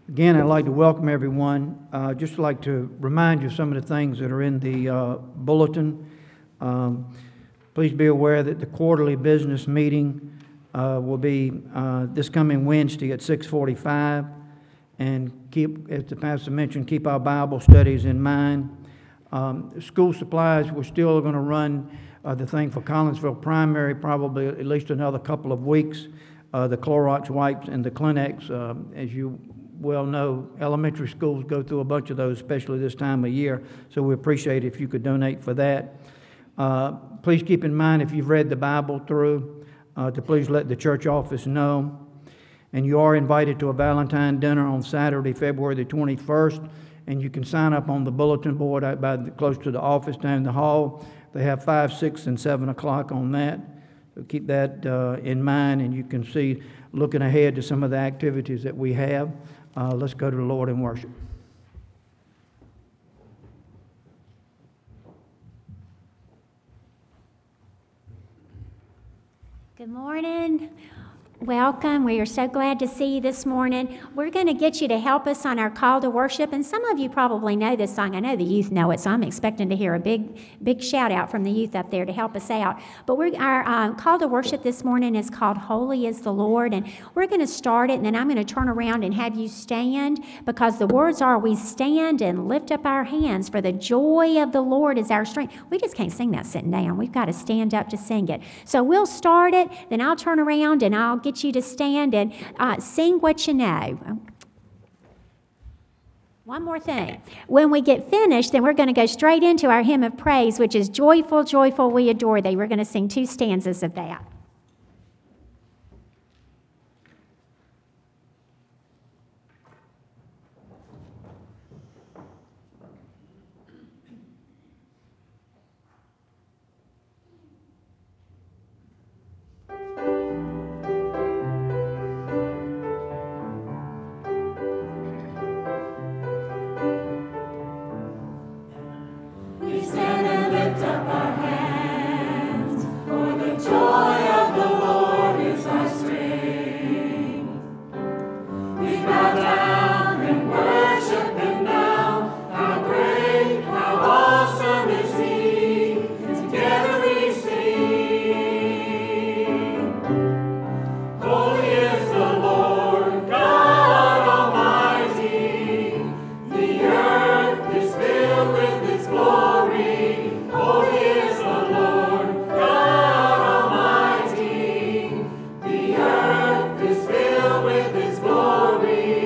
Again, I'd like to welcome everyone. Just like to remind you of some of the things that are in the bulletin. Please be aware that the quarterly business meeting will be this coming Wednesday at 6:45. And keep, as the pastor mentioned, keep our Bible studies in mind. School supplies, we're still going to run the thing for Collinsville Primary probably at least another couple of weeks. The Clorox wipes and the Kleenex, as you well know, elementary schools go through a bunch of those, especially this time of year, so we appreciate it if you could donate for that. Please keep in mind, if you've read the Bible through, to please let the church office know. And you are invited to a Valentine dinner on Saturday, February the 21st, and you can sign up on the bulletin board out close to the office down the hall. They have 5, 6, and 7 o'clock on that. So keep that in mind, and you can see, looking ahead to some of the activities that we have. Let's go to the Lord in worship. Good morning. Welcome. We are so glad to see you this morning. We're going to get you to help us on our call to worship, and some of you probably know this song. I know the youth know it, so I'm expecting to hear a big shout out from the youth up there to help us out. But our call to worship this morning is called Holy is the Lord, and we're going to start it, and then I'm going to turn around and have you stand, because the words are, we stand and lift up our hands, for the joy of the Lord is our strength. We just can't sing that sitting down. We've got to stand up to sing it. So we'll start it, then I'll turn around and I'll get you to stand and sing what you know. One more thing. When we get finished, then we're going to go straight into our hymn of praise, which is Joyful, Joyful, We Adore Thee. We're going to sing 2 stanzas of that. Glory.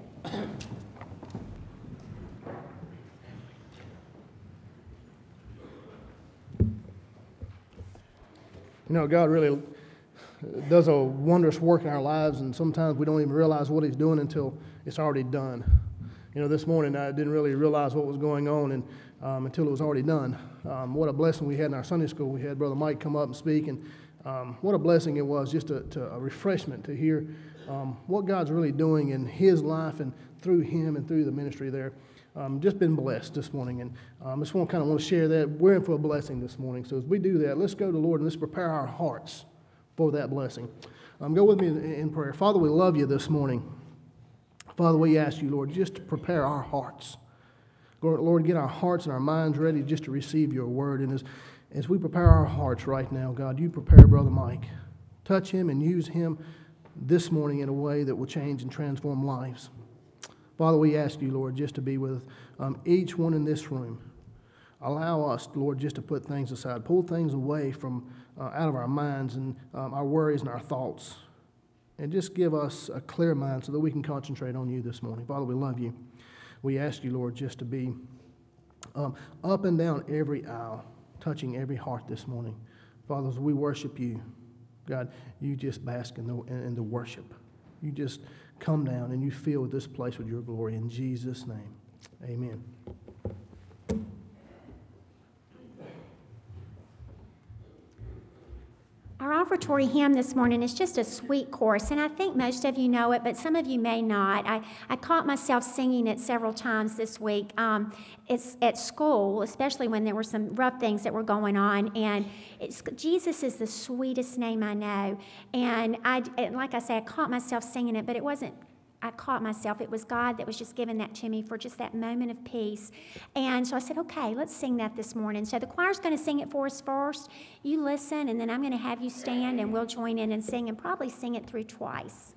You know, God really does a wondrous work in our lives, and sometimes we don't even realize what He's doing until it's already done. You know, this morning I didn't really realize what was going on until it was already done. What a blessing we had in our Sunday school. We had Brother Mike come up and speak, and what a blessing it was, just a refreshment to hear what God's really doing in His life and through Him and through the ministry there. Just been blessed this morning, and I just want to share that. We're in for a blessing this morning, so as we do that, let's go to the Lord and let's prepare our hearts for that blessing. Go with me in prayer. Father, we love you this morning. Father, we ask you, Lord, just to prepare our hearts. Lord, get our hearts and our minds ready just to receive your word. And as we prepare our hearts right now, God, you prepare Brother Mike. Touch him and use him this morning in a way that will change and transform lives. Father, we ask you, Lord, just to be with each one in this room. Allow us, Lord, just to put things aside, pull things away from out of our minds and our worries and our thoughts, and just give us a clear mind so that we can concentrate on you this morning. Father, we love you. We ask you, Lord, just to be up and down every aisle, touching every heart this morning. Father, as we worship you, God, you just bask in the worship. You just come down and you fill this place with your glory. In Jesus' name, amen. Our offertory hymn this morning is just a sweet chorus, and I think most of you know it, but some of you may not. I caught myself singing it several times this week. It's at school, especially when there were some rough things that were going on, and Jesus is the sweetest name I know. And like I say, I caught myself singing it, but it wasn't I caught myself. It was God that was just giving that to me for just that moment of peace. And so I said, okay, let's sing that this morning. So the choir's going to sing it for us first. You listen, and then I'm going to have you stand, and we'll join in and sing, and probably sing it through twice.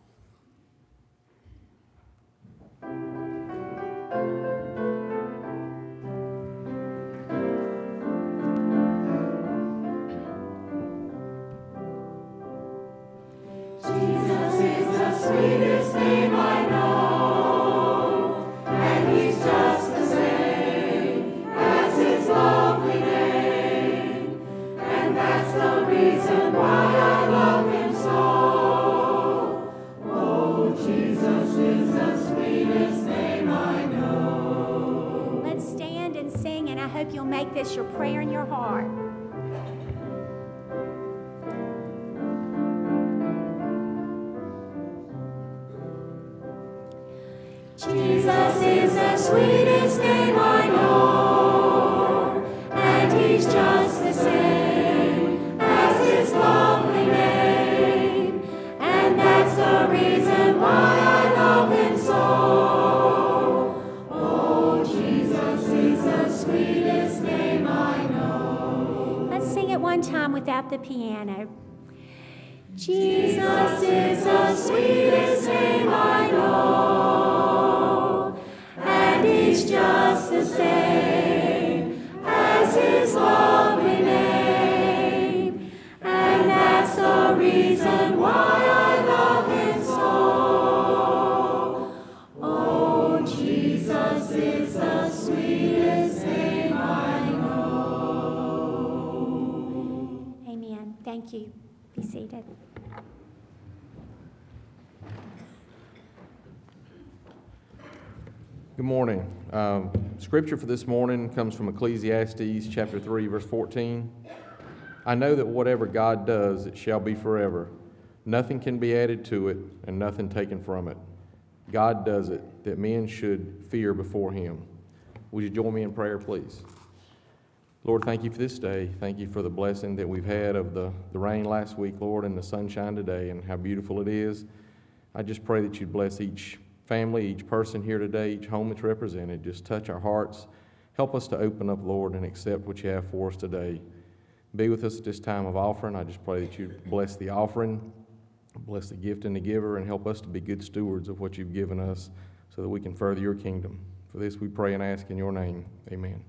Sweetest name I know, and He's just the same as His lovely name, and that's the reason why I love Him so. Oh, Jesus is the sweetest name I know. Let's stand and sing, and I hope you'll make this your prayer in your heart. Jesus is the sweetest name I know, and He's just the same as His lovely name, and that's the reason why I love Him so. Oh, Jesus is the sweetest name I know. Let's sing it one time without the piano. Jesus is the sweetest name I know, and He's just the same as His lovely name, and that's the reason why I love Him so. Oh, Jesus is the sweetest name I know. Amen. Thank you. Be seated. Good morning. Scripture for this morning comes from Ecclesiastes chapter 3, verse 14. I know that whatever God does, it shall be forever. Nothing can be added to it, and nothing taken from it. God does it, that men should fear before Him. Would you join me in prayer, please? Lord, thank you for this day. Thank you for the blessing that we've had of the rain last week, Lord, and the sunshine today, and how beautiful it is. I just pray that you'd bless each family, each person here today, each home that's represented. Just touch our hearts. Help us to open up, Lord, and accept what you have for us today. Be with us at this time of offering. I just pray that you bless the offering, bless the gift and the giver, and help us to be good stewards of what you've given us so that we can further your kingdom. For this we pray and ask in your name. Amen.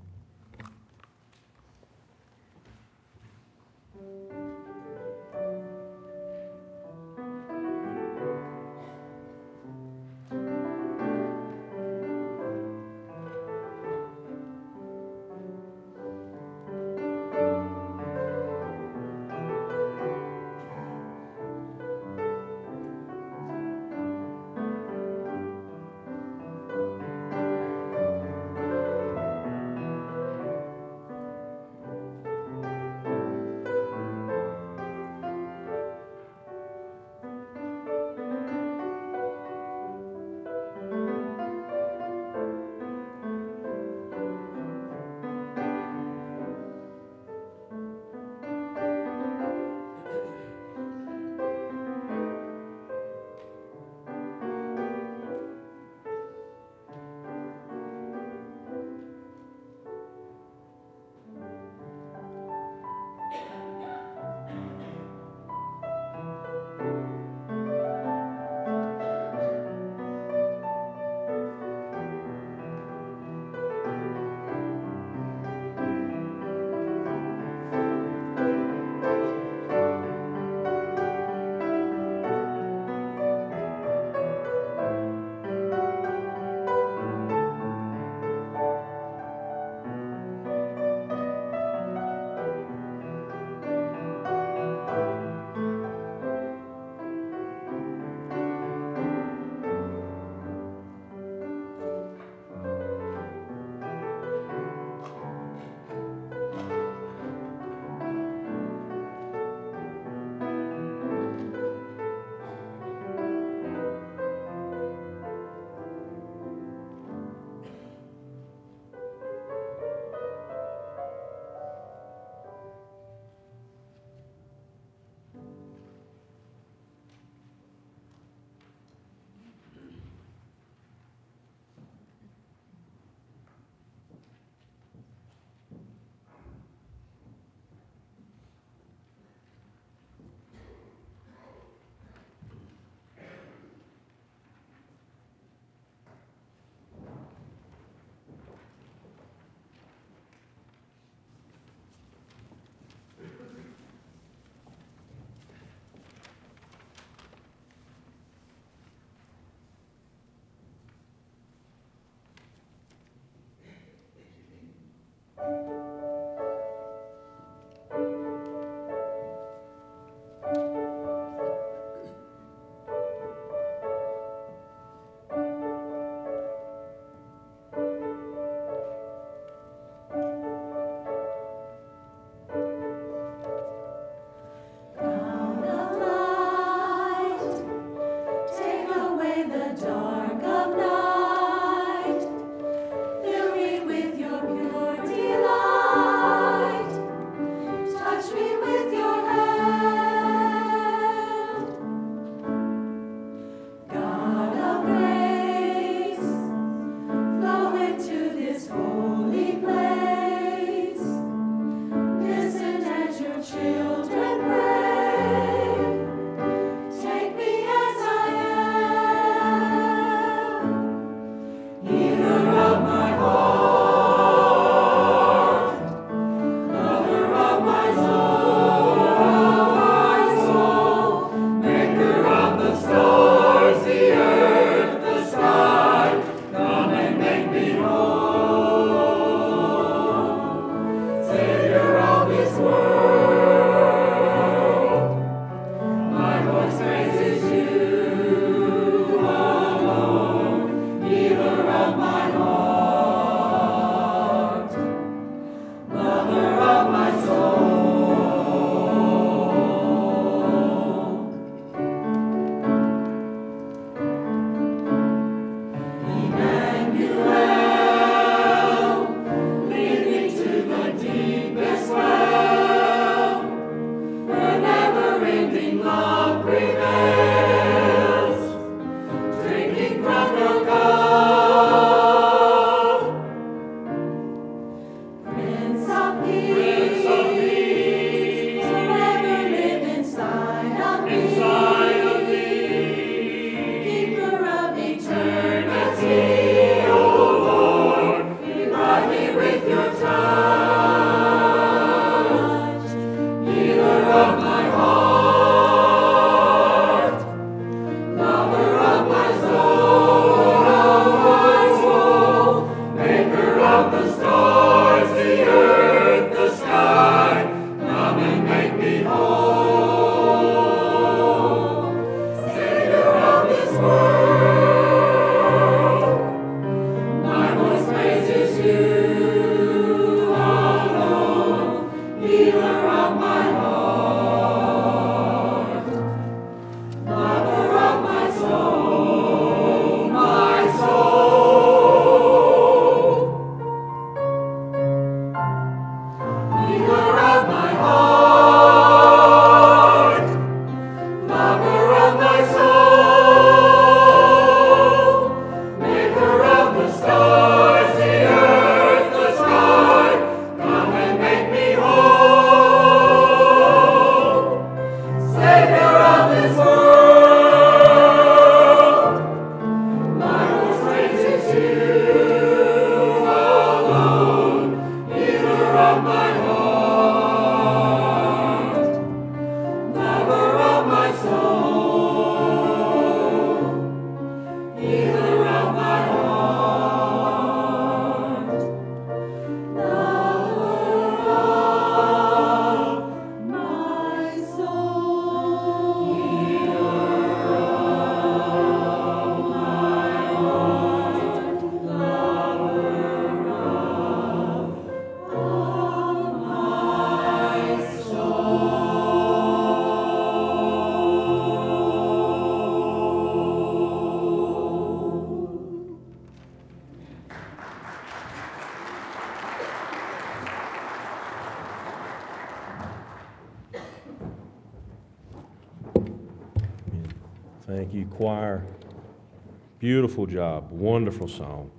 Thank you, choir. Beautiful job. Wonderful song.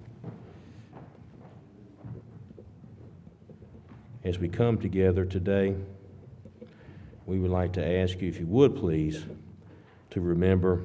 As we come together today, we would like to ask you, if you would please, to remember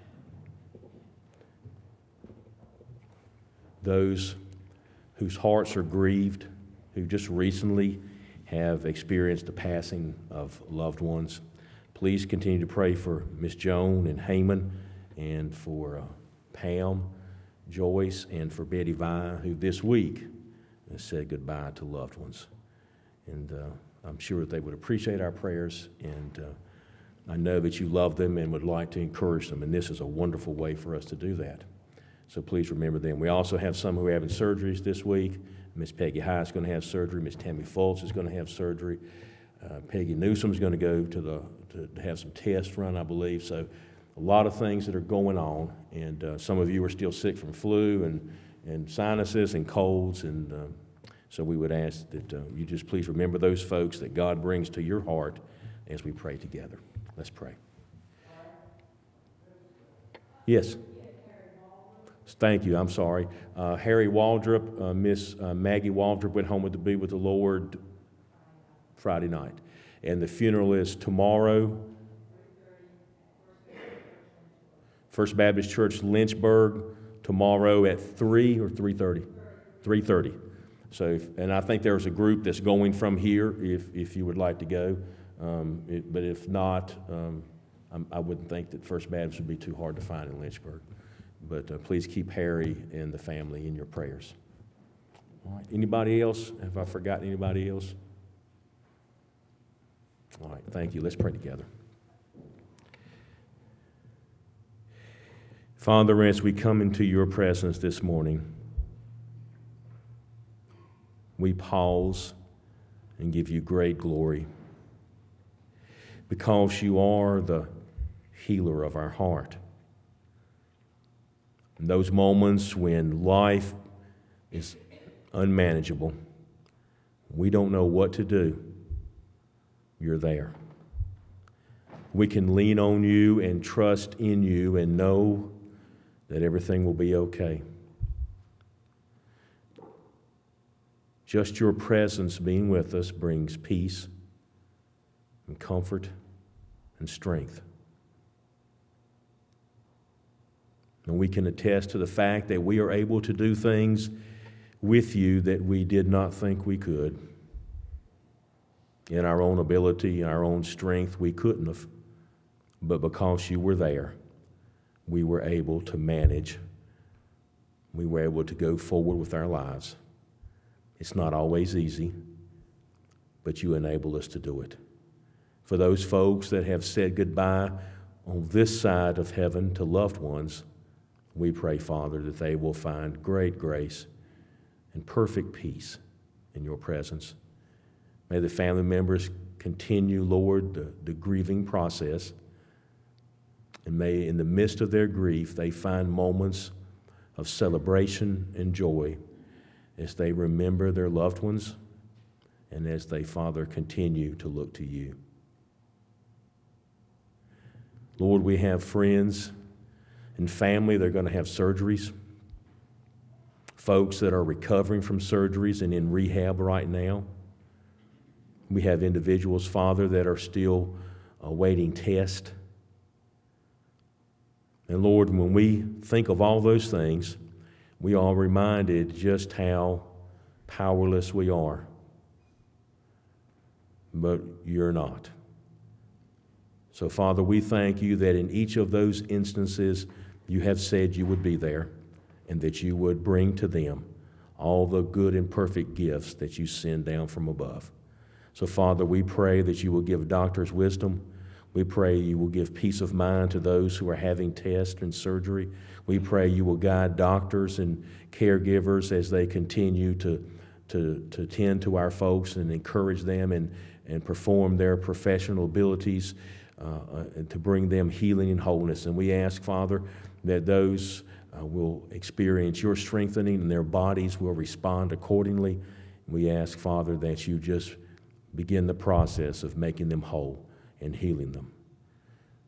those whose hearts are grieved, who just recently have experienced the passing of loved ones. Please continue to pray for Miss Joan and Heyman, and for Pam, Joyce, and for Betty Vi, who this week has said goodbye to loved ones. And I'm sure that they would appreciate our prayers, and I know that you love them and would like to encourage them, and this is a wonderful way for us to do that. So please remember them. We also have some who are having surgeries this week. Miss Peggy High is going to have surgery. Miss Tammy Fultz is going to have surgery. Peggy Newsom is going to go to have some tests run, I believe. So a lot of things that are going on, and some of you are still sick from flu and sinuses and colds, and so we would ask that you just please remember those folks that God brings to your heart as we pray together. Let's pray. Yes. Thank you. I'm sorry. Harry Waldrop, Miss Maggie Waldrop went home to be with the Lord Friday night. And the funeral is tomorrow. First Baptist Church, Lynchburg, tomorrow at 3 or 3:30? 3:30. So, and I think there's a group that's going from here if you would like to go. But if not, I wouldn't think that First Baptist would be too hard to find in Lynchburg. But please keep Harry and the family in your prayers. All right. Anybody else? Have I forgotten anybody else? All right. Thank you. Let's pray together. Father, as we come into your presence this morning, we pause and give you great glory because you are the healer of our heart. In those moments when life is unmanageable, we don't know what to do, you're there. We can lean on you and trust in you and know that everything will be okay. Just your presence being with us brings peace and comfort and strength. And we can attest to the fact that we are able to do things with you that we did not think we could. In our own ability, our own strength, we couldn't have. But because you were there, we were able to manage. We were able to go forward with our lives. It's not always easy, but you enable us to do it. For those folks that have said goodbye on this side of heaven to loved ones, we pray, Father, that they will find great grace and perfect peace in your presence. May the family members continue, Lord, the grieving process. And may in the midst of their grief, they find moments of celebration and joy as they remember their loved ones and as they, Father, continue to look to you. Lord, we have friends and family that are going to have surgeries, folks that are recovering from surgeries and in rehab right now. We have individuals, Father, that are still awaiting tests. And Lord, when we think of all those things, we are reminded just how powerless we are. But you're not. So, Father, we thank you that in each of those instances, you have said you would be there and that you would bring to them all the good and perfect gifts that you send down from above. So, Father, we pray that you will give doctors wisdom. We pray you will give peace of mind to those who are having tests and surgery. We pray you will guide doctors and caregivers as they continue to tend to our folks and encourage them and perform their professional abilities and to bring them healing and wholeness. And we ask, Father, that those will experience your strengthening and their bodies will respond accordingly. We ask, Father, that you just begin the process of making them whole and healing them.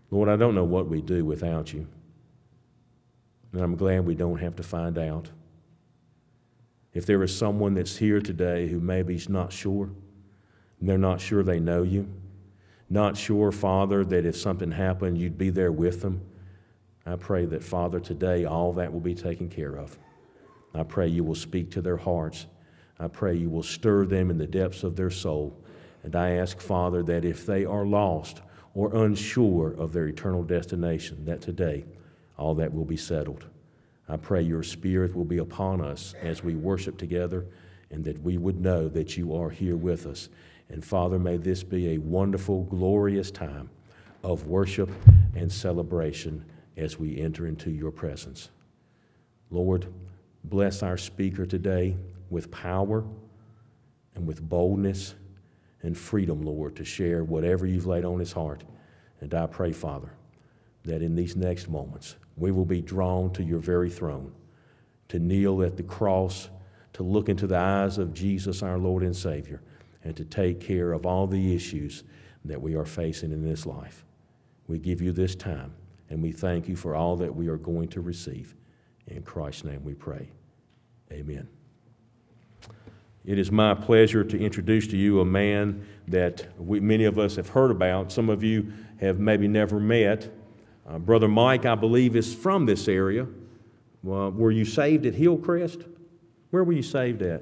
Lord, I don't know what we do without you. And I'm glad we don't have to find out. If there is someone that's here today who maybe is not sure, they're not sure they know you, not sure, Father, that if something happened, you'd be there with them, I pray that, Father, today all that will be taken care of. I pray you will speak to their hearts. I pray you will stir them in the depths of their soul. And I ask, Father, that if they are lost or unsure of their eternal destination, that today all that will be settled. I pray your Spirit will be upon us as we worship together, and that we would know that you are here with us. And Father, may this be a wonderful, glorious time of worship and celebration as we enter into your presence. Lord, bless our speaker today with power and with boldness and freedom, Lord, to share whatever you've laid on his heart. And I pray, Father, that in these next moments, we will be drawn to your very throne, to kneel at the cross, to look into the eyes of Jesus, our Lord and Savior, and to take care of all the issues that we are facing in this life. We give you this time, and we thank you for all that we are going to receive. In Christ's name we pray. Amen. It is my pleasure to introduce to you a man that many of us have heard about. Some of you have maybe never met. Brother Mike, I believe, is from this area. Were you saved at Hillcrest? Where were you saved at?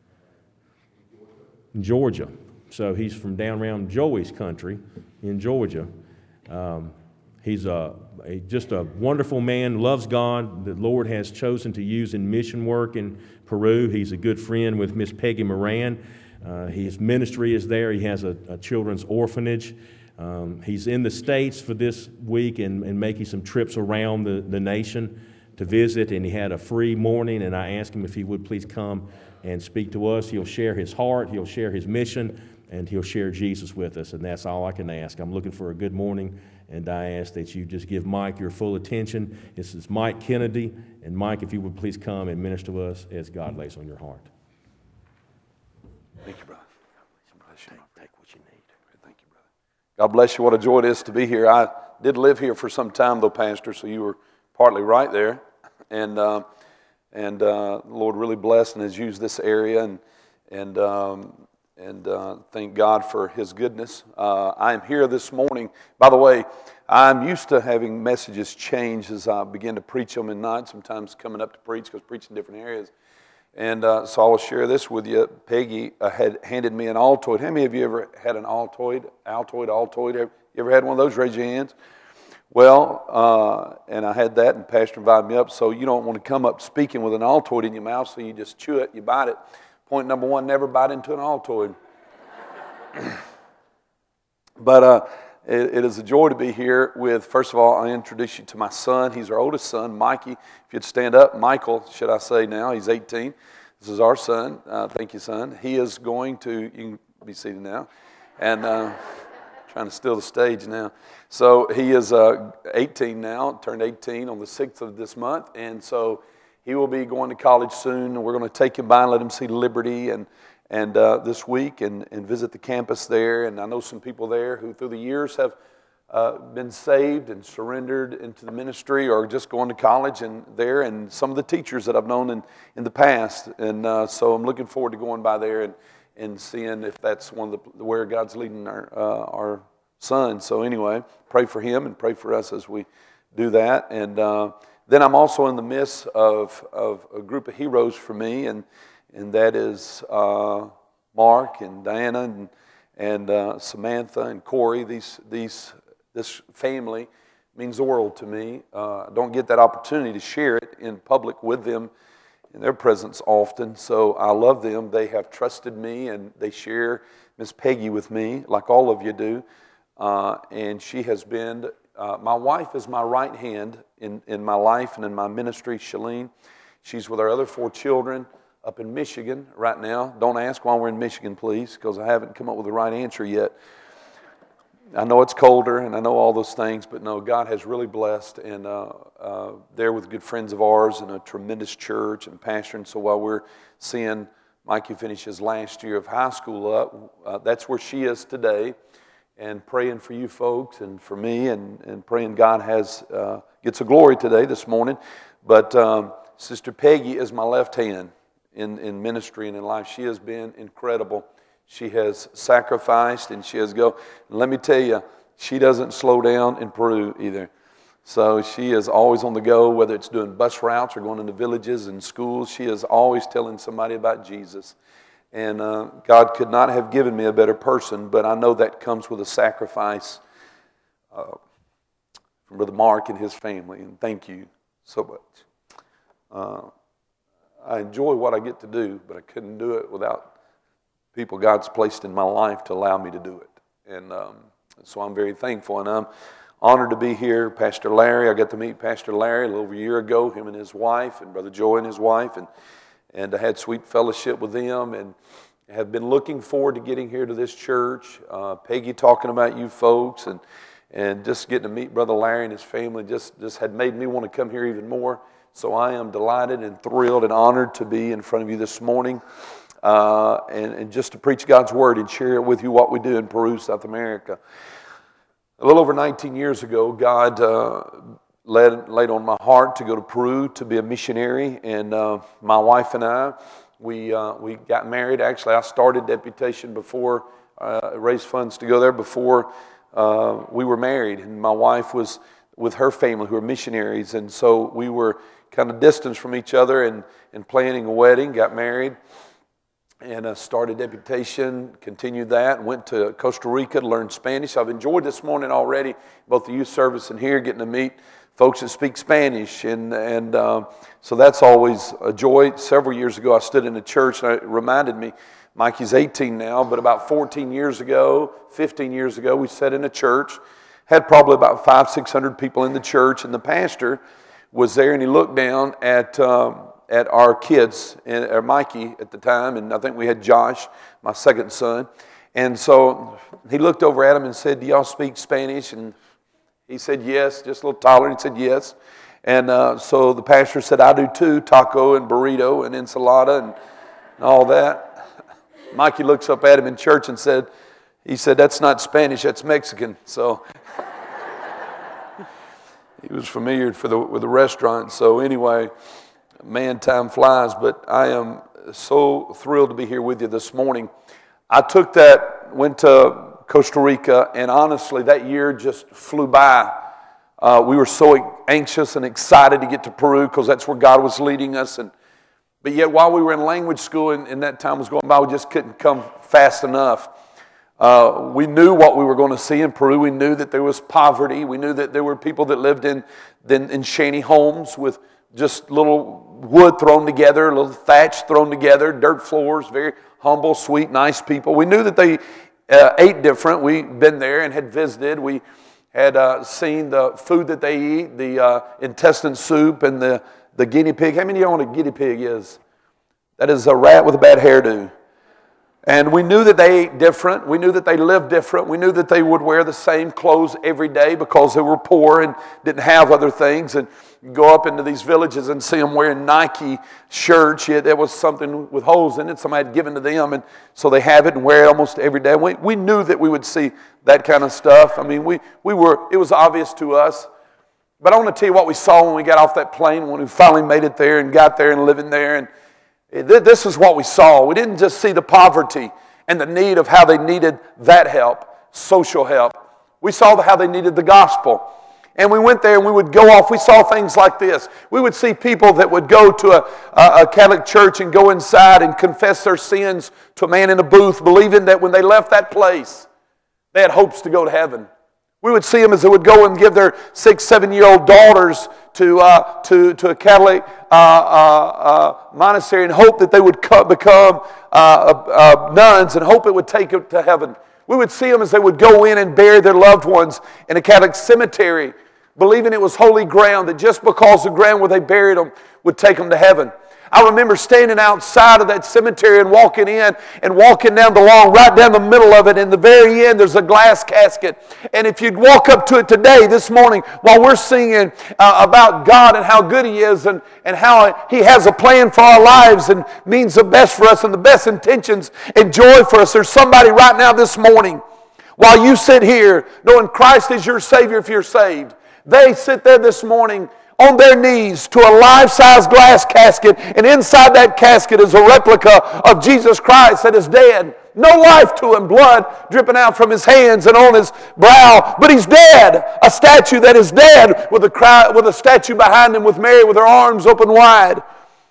In Georgia. So he's from down around Joey's country in Georgia. He's just a wonderful man, loves God. The Lord has chosen to use in mission work in Peru. He's a good friend with Miss Peggy Moran. His ministry is there. He has a children's orphanage. He's in the States for this week and making some trips around the nation to visit, and he had a free morning, and I asked him if he would please come and speak to us. He'll share his heart, he'll share his mission, and he'll share Jesus with us, and that's all I can ask. I'm looking for a good morning, and I ask that you just give Mike your full attention. This is Mike Kennedy, and Mike, if you would please come and minister to us as God lays on your heart. Thank you, brother. Take what you need. Thank you, brother. God bless you. What a joy it is to be here. I did live here for some time, though, Pastor, so you were partly right there. And the Lord really blessed and has used this area, and thank God for His goodness. I am here this morning. By the way, I'm used to having messages change as I begin to preach them at night, sometimes coming up to preach because I preach in different areas. And so I will share this with you. Peggy had handed me an Altoid. How many of you ever had an Altoid? You ever had one of those? Raise your hands. Well, and I had that, and Pastor invited me up. So you don't want to come up speaking with an Altoid in your mouth, so you just chew it, you bite it. Point number one, never bite into an Altoid. But it is a joy to be here with, first of all, I introduce you to my son. He's our oldest son, Mikey. If you'd stand up, Michael, should I say now, he's 18. This is our son. Thank you, son. He is going to, you can be seated now, and trying to steal the stage now. So he is 18 now, turned 18 on the 6th of this month, and so he will be going to college soon, and we're going to take him by and let him see Liberty and this week and visit the campus there. And I know some people there who through the years have been saved and surrendered into the ministry or just going to college and there, and some of the teachers that I've known in the past. And so I'm looking forward to going by there and seeing if that's one of where God's leading our son. So anyway, pray for him and pray for us as we do that. And then I'm also in the midst of a group of heroes for me, and that is Mark and Diana and Samantha and Corey. This family means the world to me. I don't get that opportunity to share it in public with them in their presence often, so I love them. They have trusted me, and they share Miss Peggy with me, like all of you do. And she has been, my wife is my right hand in my life and in my ministry, Shalene. She's with our other 4 children up in Michigan right now. Don't ask why we're in Michigan, please, because I haven't come up with the right answer yet. I know it's colder, and I know all those things, but no, God has really blessed, and they're with good friends of ours in a tremendous church and pastor. And so while we're seeing Mikey finish his last year of high school up, that's where she is today. and praying for you folks and for me, and praying God gets a glory today, this morning. But Sister Peggy is my left hand in ministry and in life. She has been incredible. She has sacrificed, and she has go. And let me tell you, she doesn't slow down in Peru either. So she is always on the go, whether it's doing bus routes or going into villages and schools. She is always telling somebody about Jesus. And God could not have given me a better person, but I know that comes with a sacrifice from Brother Mark and his family. And thank you so much. I enjoy what I get to do, but I couldn't do it without people God's placed in my life to allow me to do it. And so I'm very thankful, and I'm honored to be here. Pastor Larry, I got to meet Pastor Larry a little over a year ago, him and his wife, and Brother Joy and his wife, and I had sweet fellowship with them, and have been looking forward to getting here to this church. Peggy talking about you folks, and just getting to meet Brother Larry and his family just had made me want to come here even more. So I am delighted and thrilled and honored to be in front of you this morning, and just to preach God's Word and share it with you what we do in Peru, South America. A little over 19 years ago, God laid on my heart to go to Peru to be a missionary, and my wife and I, we got married. Actually, I started deputation before, raised funds to go there before we were married, and my wife was with her family who were missionaries, and so we were kind of distanced from each other and planning a wedding, got married, and started deputation, continued that, and went to Costa Rica to learn Spanish. I've enjoyed this morning already, both the youth service and here, getting to meet folks that speak Spanish, and so that's always a joy. Several years ago, I stood in a church, and it reminded me, Mikey's 18 now, but about 15 years ago, we sat in a church, had probably about 500-600 people in the church, and the pastor was there, and he looked down at our kids, or Mikey at the time, and I think we had Josh, my second son, and so he looked over at him and said, "Do y'all speak Spanish?" And he said yes, just a little taller. He said yes, and so the pastor said, "I do too, taco and burrito and ensalada and all that." Mikey looks up at him in church and said, "That's not Spanish, that's Mexican." So he was familiar with the restaurant. So anyway, man, time flies, but I am so thrilled to be here with you this morning. I went to Costa Rica, and honestly, that year just flew by. We were so anxious and excited to get to Peru because that's where God was leading us. But yet, while we were in language school and that time was going by, we just couldn't come fast enough. We knew what we were going to see in Peru. We knew that there was poverty. We knew that there were people that lived in shanty homes with just little wood thrown together, little thatch thrown together, dirt floors, very humble, sweet, nice people. We knew that they ate different. We'd been there and had visited. We had seen the food that they eat, the intestine soup and the guinea pig. How many of you know what a guinea pig is? That is a rat with a bad hairdo. And we knew that they ate different. We knew that they lived different. We knew that they would wear the same clothes every day because they were poor and didn't have other things. And you go up into these villages and see them wearing Nike shirts. There was something with holes in it somebody had given to them, and so they have it and wear it almost every day. We knew that we would see that kind of stuff. I mean, it was obvious to us. But I want to tell you what we saw when we got off that plane, when we finally made it there and got there and living there. And this is what we saw. We didn't just see the poverty and the need of how they needed that help, social help. We saw how they needed the gospel. And we went there and we would go off. We saw things like this. We would see people that would go to a Catholic church and go inside and confess their sins to a man in a booth, believing that when they left that place, they had hopes to go to heaven. We would see them as they would go and give their 6-7-year-old daughters to a Catholic monastery and hope that they would become nuns and hope it would take them to heaven. We would see them as they would go in and bury their loved ones in a Catholic cemetery, believing it was holy ground, that just because the ground where they buried them would take them to heaven. I remember standing outside of that cemetery and walking in and walking down the lawn, right down the middle of it. In the very end, there's a glass casket. And if you'd walk up to it today, this morning, while we're singing about God and how good He is and how He has a plan for our lives and means the best for us and the best intentions and joy for us, there's somebody right now this morning While you sit here knowing Christ is your Savior if you're saved, they sit there this morning on their knees to a life-size glass casket, and inside that casket is a replica of Jesus Christ that is dead. No life to him, blood dripping out from his hands and on his brow, but he's dead. A statue that is dead with a statue behind him with Mary with her arms open wide.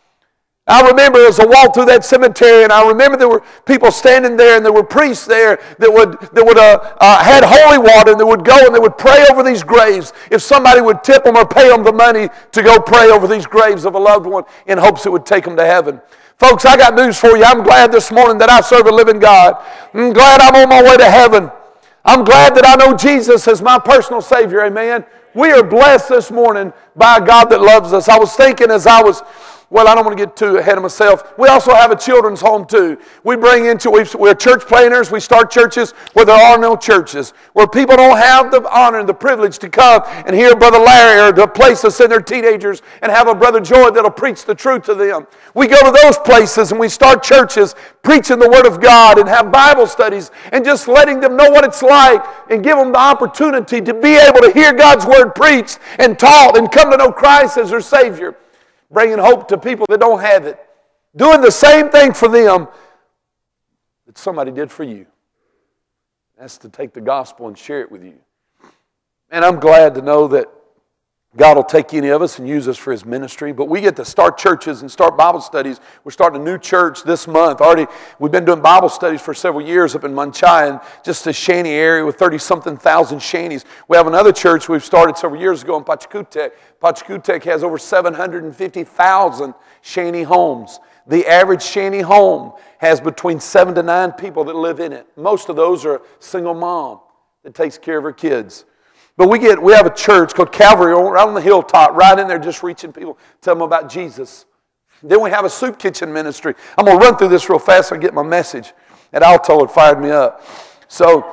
I remember as I walked through that cemetery, and I remember there were people standing there, and there were priests there that would had holy water, and they would go and they would pray over these graves. If somebody would tip them or pay them the money to go pray over these graves of a loved one in hopes it would take them to heaven. Folks, I got news for you. I'm glad this morning that I serve a living God. I'm glad I'm on my way to heaven. I'm glad that I know Jesus as my personal Savior. Amen. We are blessed this morning by a God that loves us. I was thinking as I was... Well, I don't want to get too ahead of myself. We also have a children's home too. We're church planners. We start churches where there are no churches, where people don't have the honor and the privilege to come and hear Brother Larry or to place us in their teenagers and have a Brother Joy that'll preach the truth to them. We go to those places and we start churches preaching the Word of God and have Bible studies and just letting them know what it's like and give them the opportunity to be able to hear God's Word preached and taught and come to know Christ as their Savior. Bringing hope to people that don't have it. Doing the same thing for them that somebody did for you. That's to take the gospel and share it with you. And I'm glad to know that God will take any of us and use us for His ministry. But we get to start churches and start Bible studies. We're starting a new church this month. We've been doing Bible studies for several years up in Munchai and just the Shanty area with 30-something thousand Shanties. We have another church we've started several years ago in Pachacutec. Pachacutec has over 750,000 Shanty homes. The average Shanty home has between 7 to 9 people that live in it. Most of those are a single mom that takes care of her kids. But we have a church called Calvary right on the hilltop, right in there just reaching people, tell them about Jesus. Then we have a soup kitchen ministry. I'm going to run through this real fast so I get my message. And Alto had fired me up. So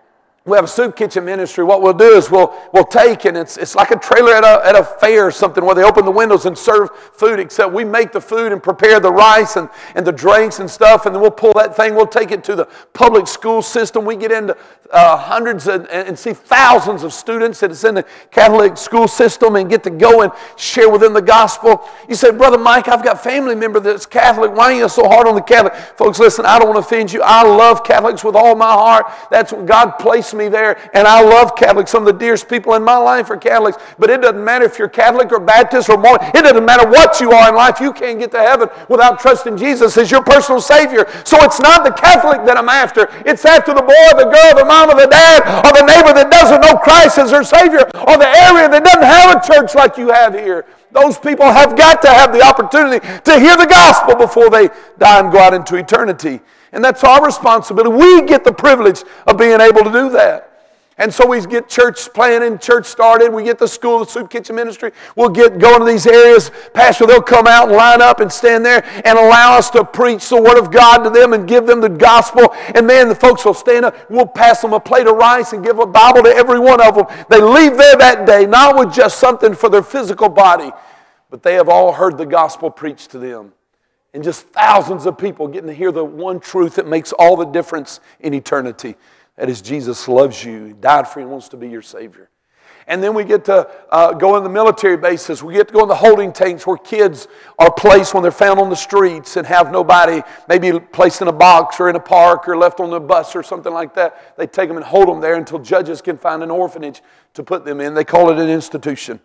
we have a soup kitchen ministry. What we'll do is we'll take, and it's like a trailer at a fair or something where they open the windows and serve food, except we make the food and prepare the rice and the drinks and stuff, and then we'll pull that thing, we'll take it to the public school system. We get into hundreds and see thousands of students that is in the Catholic school system and get to go and share with them the gospel. You say, Brother Mike, I've got a family member that's Catholic. Why are you so hard on the Catholic? Folks, listen, I don't want to offend you. I love Catholics with all my heart. That's what God placed me there, and I love Catholics. Some of the dearest people in my life are Catholics, but it doesn't matter if you're Catholic or Baptist or Mormon. It doesn't matter what you are in life. You can't get to heaven without trusting Jesus as your personal Savior. So it's not the Catholic that I'm after. It's after the boy, the girl, the mom, or the dad, or the neighbor that doesn't know Christ as their Savior, or the area that doesn't have a church like you have here. Those people have got to have the opportunity to hear the gospel before they die and go out into eternity. And that's our responsibility. We get the privilege of being able to do that. And so we get church planning, church started. We get the school, the soup kitchen ministry. We'll get going to these areas. Pastor, they'll come out and line up and stand there and allow us to preach the Word of God to them and give them the gospel. And man, the folks will stand up. We'll pass them a plate of rice and give a Bible to every one of them. They leave there that day, not with just something for their physical body, but they have all heard the gospel preached to them. And just thousands of people getting to hear the one truth that makes all the difference in eternity. That is, Jesus loves you, He died for you, and wants to be your Savior. And then we get to go in the military bases. We get to go in the holding tanks where kids are placed when they're found on the streets and have nobody, maybe placed in a box or in a park or left on the bus or something like that. They take them and hold them there until judges can find an orphanage to put them in. They call it an institution.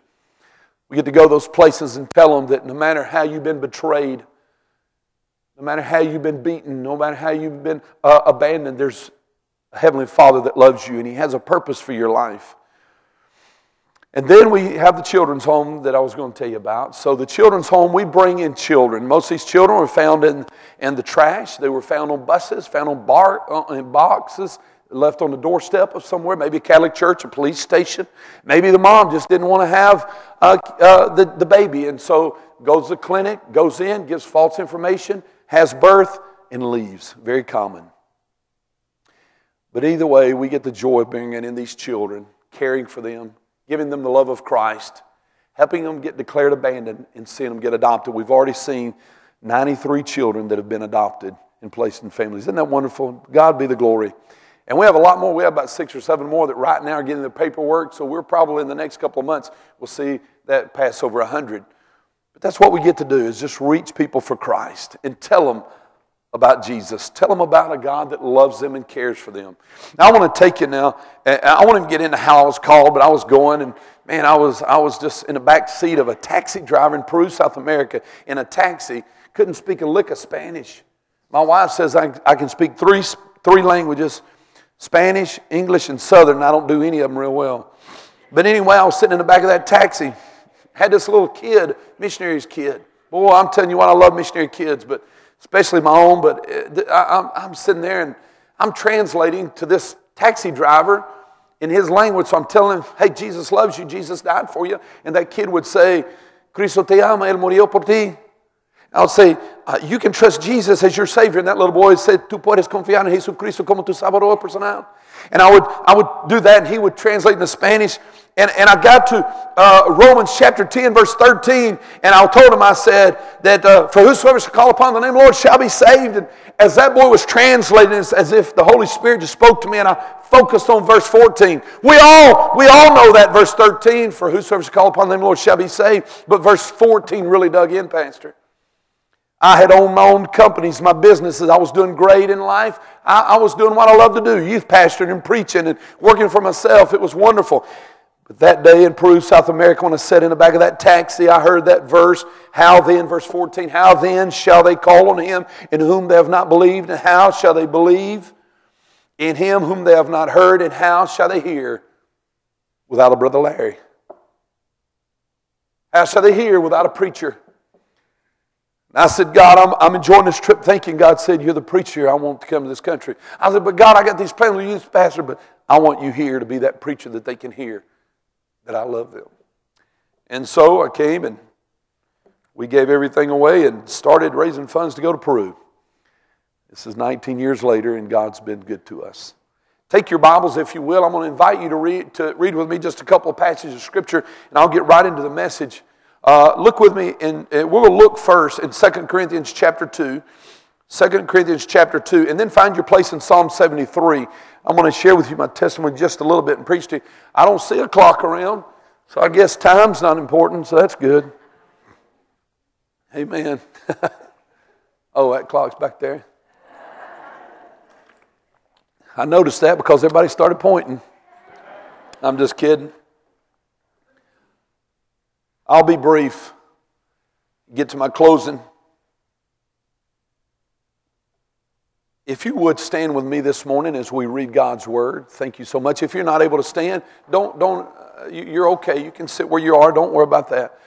We get to go to those places and tell them that no matter how you've been betrayed, no matter how you've been beaten, no matter how you've been abandoned, there's a Heavenly Father that loves you and He has a purpose for your life. And then we have the children's home that I was going to tell you about. So the children's home, we bring in children. Most of these children were found in the trash. They were found on buses, found on in boxes, left on the doorstep of somewhere, maybe a Catholic church, a police station. Maybe the mom just didn't want to have the baby, and so goes to the clinic, goes in, gives false information, has birth, and leaves. Very common. But either way, we get the joy of bringing in these children, caring for them, giving them the love of Christ, helping them get declared abandoned, and seeing them get adopted. We've already seen 93 children that have been adopted and placed in families. Isn't that wonderful? God be the glory. And we have a lot more. We have about 6 or 7 more that right now are getting the paperwork. So we're probably in the next couple of months, we'll see that pass over 100. But that's what we get to do, is just reach people for Christ and tell them about Jesus. Tell them about a God that loves them and cares for them. Now, I want to take you now. I want to get into how I was called, but I was going, and man, I was just in the back seat of a taxi driver in Peru, South America, in a taxi. Couldn't speak a lick of Spanish. My wife says I can speak three languages, Spanish, English, and Southern. I don't do any of them real well. But anyway, I was sitting in the back of that taxi. Had this little kid, missionary's kid. Boy, I'm telling you what, I love missionary kids, but especially my own. But I'm sitting there and I'm translating to this taxi driver in his language. So I'm telling him, hey, Jesus loves you. Jesus died for you. And that kid would say, Cristo te ama, Él murió por ti. I would say, you can trust Jesus as your Savior. And that little boy said, tú puedes confiar en Jesucristo como tu Salvador personal. And I would do that, and he would translate into Spanish. And I got to Romans chapter 10, verse 13, and I told him, I said, that for whosoever shall call upon the name of the Lord shall be saved. And as that boy was translating, it's as if the Holy Spirit just spoke to me, and I focused on verse 14. We all know that verse 13, for whosoever shall call upon the name of the Lord shall be saved. But verse 14 really dug in, Pastor. I had owned my own companies, my businesses. I was doing great in life. I was doing what I love to do, youth pastoring and preaching and working for myself. It was wonderful. But that day in Peru, South America, when I sat in the back of that taxi, I heard that verse, how then, verse 14, how then shall they call on him in whom they have not believed, and how shall they believe in him whom they have not heard, and how shall they hear without a Brother Larry? How shall they hear without a preacher? And I said, God, I'm enjoying this trip thinking. God said, you're the preacher I want to come to this country. I said, but God, I got these plans with youth pastor, but I want you here to be that preacher that they can hear, that I love them. And so I came, and we gave everything away and started raising funds to go to Peru. This is 19 years later, and God's been good to us. Take your Bibles, if you will. I'm going to invite you to read with me just a couple of passages of Scripture, and I'll get right into the message. Look with me, and we'll look first in 2 Corinthians chapter 2. 2 Corinthians chapter 2, and then find your place in Psalm 73. I'm going to share with you my testimony just a little bit and preach to you. I don't see a clock around, so I guess time's not important, so that's good. Amen. Oh, that clock's back there. I noticed that because everybody started pointing. I'm just kidding. I'll be brief. Get to my closing. If you would stand with me this morning as we read God's Word. Thank you so much. If you're not able to stand, you're okay. You can sit where you are. Don't worry about that.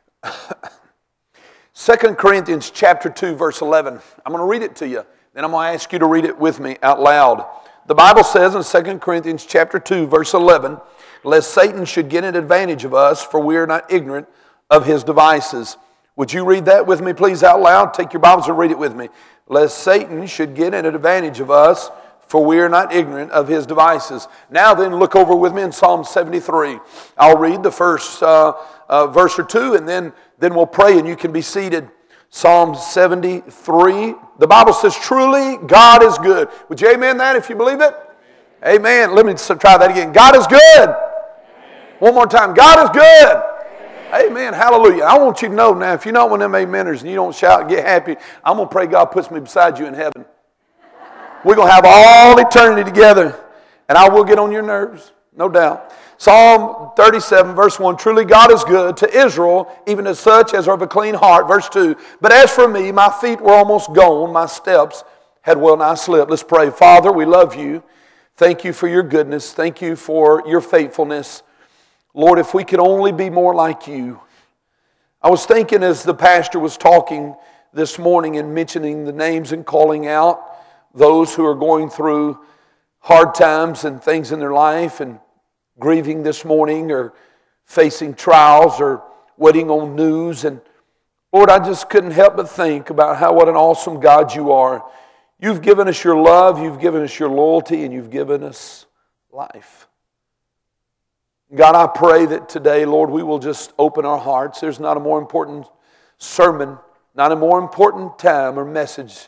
2 Corinthians chapter 2, verse 11. I'm going to read it to you. Then I'm going to ask you to read it with me out loud. The Bible says in 2 Corinthians chapter 2, verse 11, lest Satan should get an advantage of us, for we are not ignorant of his devices. Would you read that with me, please, out loud? Take your Bibles and read it with me. Lest Satan should get an advantage of us, for we are not ignorant of his devices. Now then, look over with me in Psalm 73. I'll read the first verse or two, and then we'll pray, and you can be seated. Psalm 73. The Bible says, truly, God is good. Would you amen that if you believe it? Amen. Let me try that again. God is good. Amen. One more time. God is good. Amen. Hallelujah. I want you to know now, if you're not one of them ameners and you don't shout and get happy, I'm going to pray God puts me beside you in heaven. We're going to have all eternity together, and I will get on your nerves, no doubt. Psalm 37, verse 1, truly God is good to Israel, even to such as are of a clean heart. Verse 2, but as for me, my feet were almost gone, my steps had well nigh slipped. Let's pray. Father, we love you. Thank you for your goodness. Thank you for your faithfulness. Lord, if we could only be more like you. I was thinking as the pastor was talking this morning and mentioning the names and calling out those who are going through hard times and things in their life and grieving this morning or facing trials or waiting on news. And Lord, I just couldn't help but think about what an awesome God you are. You've given us your love, you've given us your loyalty, and you've given us life. God, I pray that today, Lord, we will just open our hearts. There's not a more important sermon, not a more important time or message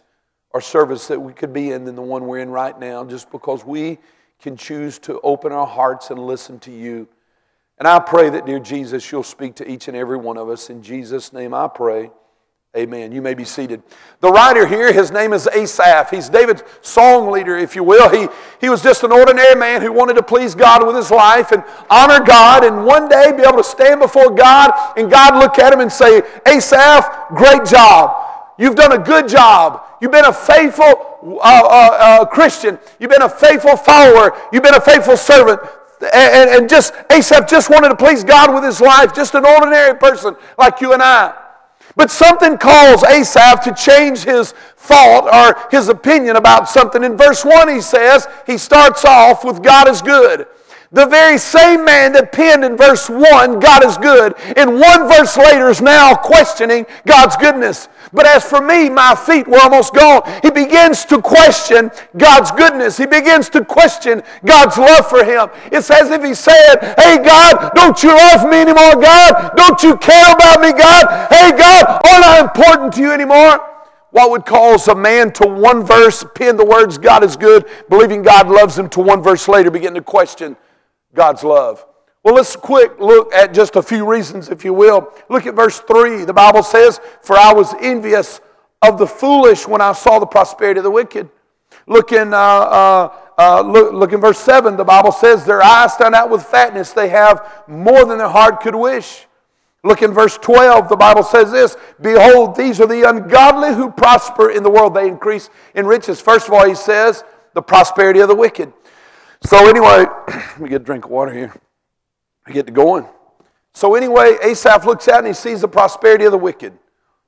or service that we could be in than the one we're in right now, just because we can choose to open our hearts and listen to you. And I pray that, dear Jesus, you'll speak to each and every one of us. In Jesus' name I pray. Amen. You may be seated. The writer here, his name is Asaph. He's David's song leader, if you will. He was just an ordinary man who wanted to please God with his life and honor God, and one day be able to stand before God and God look at him and say, Asaph, great job. You've done a good job. You've been a faithful Christian. You've been a faithful follower. You've been a faithful servant. And just Asaph just wanted to please God with his life, just an ordinary person like you and I. But something caused Asaph to change his thought or his opinion about something. In verse 1 he starts off with God is good. The very same man that penned in verse 1, God is good, in one verse later is now questioning God's goodness. But as for me, my feet were almost gone. He begins to question God's goodness. He begins to question God's love for him. It's as if he said, hey God, don't you love me anymore, God? Don't you care about me, God? Hey God, aren't I important to you anymore? What would cause a man to one verse pen the words God is good, believing God loves him, to one verse later begin to question God's love? Well, let's quick look at just a few reasons, if you will. Look at verse 3. The Bible says, for I was envious of the foolish when I saw the prosperity of the wicked. Look in verse 7. The Bible says, their eyes stand out with fatness. They have more than their heart could wish. Look in verse 12. The Bible says this, behold, these are the ungodly who prosper in the world. They increase in riches. First of all, he says, the prosperity of the wicked. So anyway, let me get a drink of water here. I get to going. So anyway, Asaph looks out and he sees the prosperity of the wicked.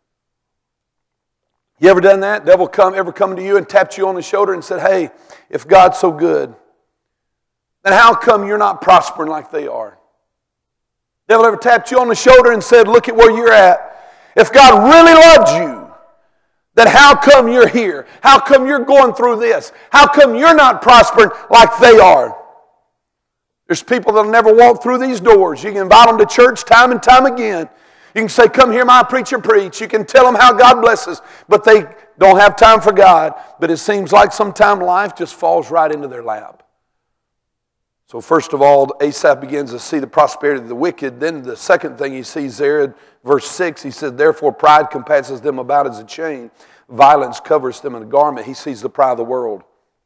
You ever done that? Devil ever come to you and tapped you on the shoulder and said, hey, if God's so good, then how come you're not prospering like they are? Devil ever tapped you on the shoulder and said, look at where you're at. If God really loved you, then how come you're here? How come you're going through this? How come you're not prospering like they are? There's people that'll never walk through these doors. You can invite them to church time and time again. You can say, come hear my preacher preach. You can tell them how God blesses, but they don't have time for God. But it seems like sometimes life just falls right into their lap. So first of all, Asaph begins to see the prosperity of the wicked. Then the second thing he sees there in verse 6, he says, therefore pride compasses them about as a chain. Violence covers them in a garment. He sees the pride of the world.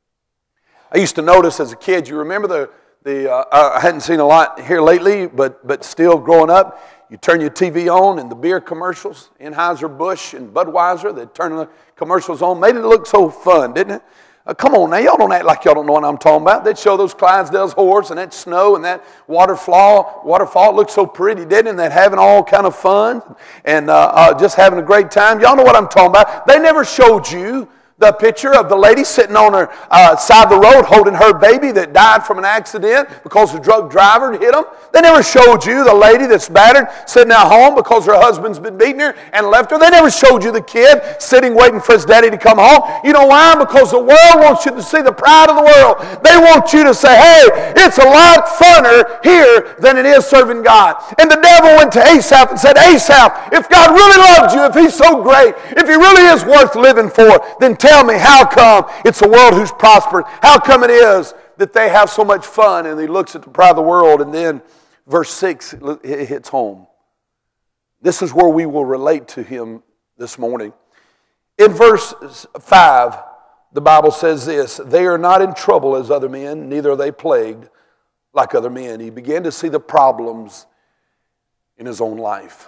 I used to notice as a kid, you remember I hadn't seen a lot here lately, but still growing up, you turn your TV on and the beer commercials, Anheuser-Busch and Budweiser, they'd turn the commercials on, made it look so fun, didn't it? Come on now, y'all don't act like y'all don't know what I'm talking about. They'd show those Clydesdales horse and that snow and that waterfall. It looked so pretty, didn't it? And they're having all kind of fun and just having a great time. Y'all know what I'm talking about. They never showed you the picture of the lady sitting on her side of the road holding her baby that died from an accident because the drunk driver hit them. They never showed you the lady that's battered sitting at home because her husband's been beating her and left her. They never showed you the kid sitting waiting for his daddy to come home. You know why? Because the world wants you to see the pride of the world. They want you to say, hey, it's a lot funner here than it is serving God. And the devil went to Asaph and said, Asaph, if God really loved you, if he's so great, if he really is worth living for, then tell me, how come it's a world who's prospered? How come it is that they have so much fun? And he looks at the pride of the world, and then verse 6, it hits home. This is where we will relate to him this morning. In verse 5, the Bible says this, they are not in trouble as other men, neither are they plagued like other men. He began to see the problems in his own life.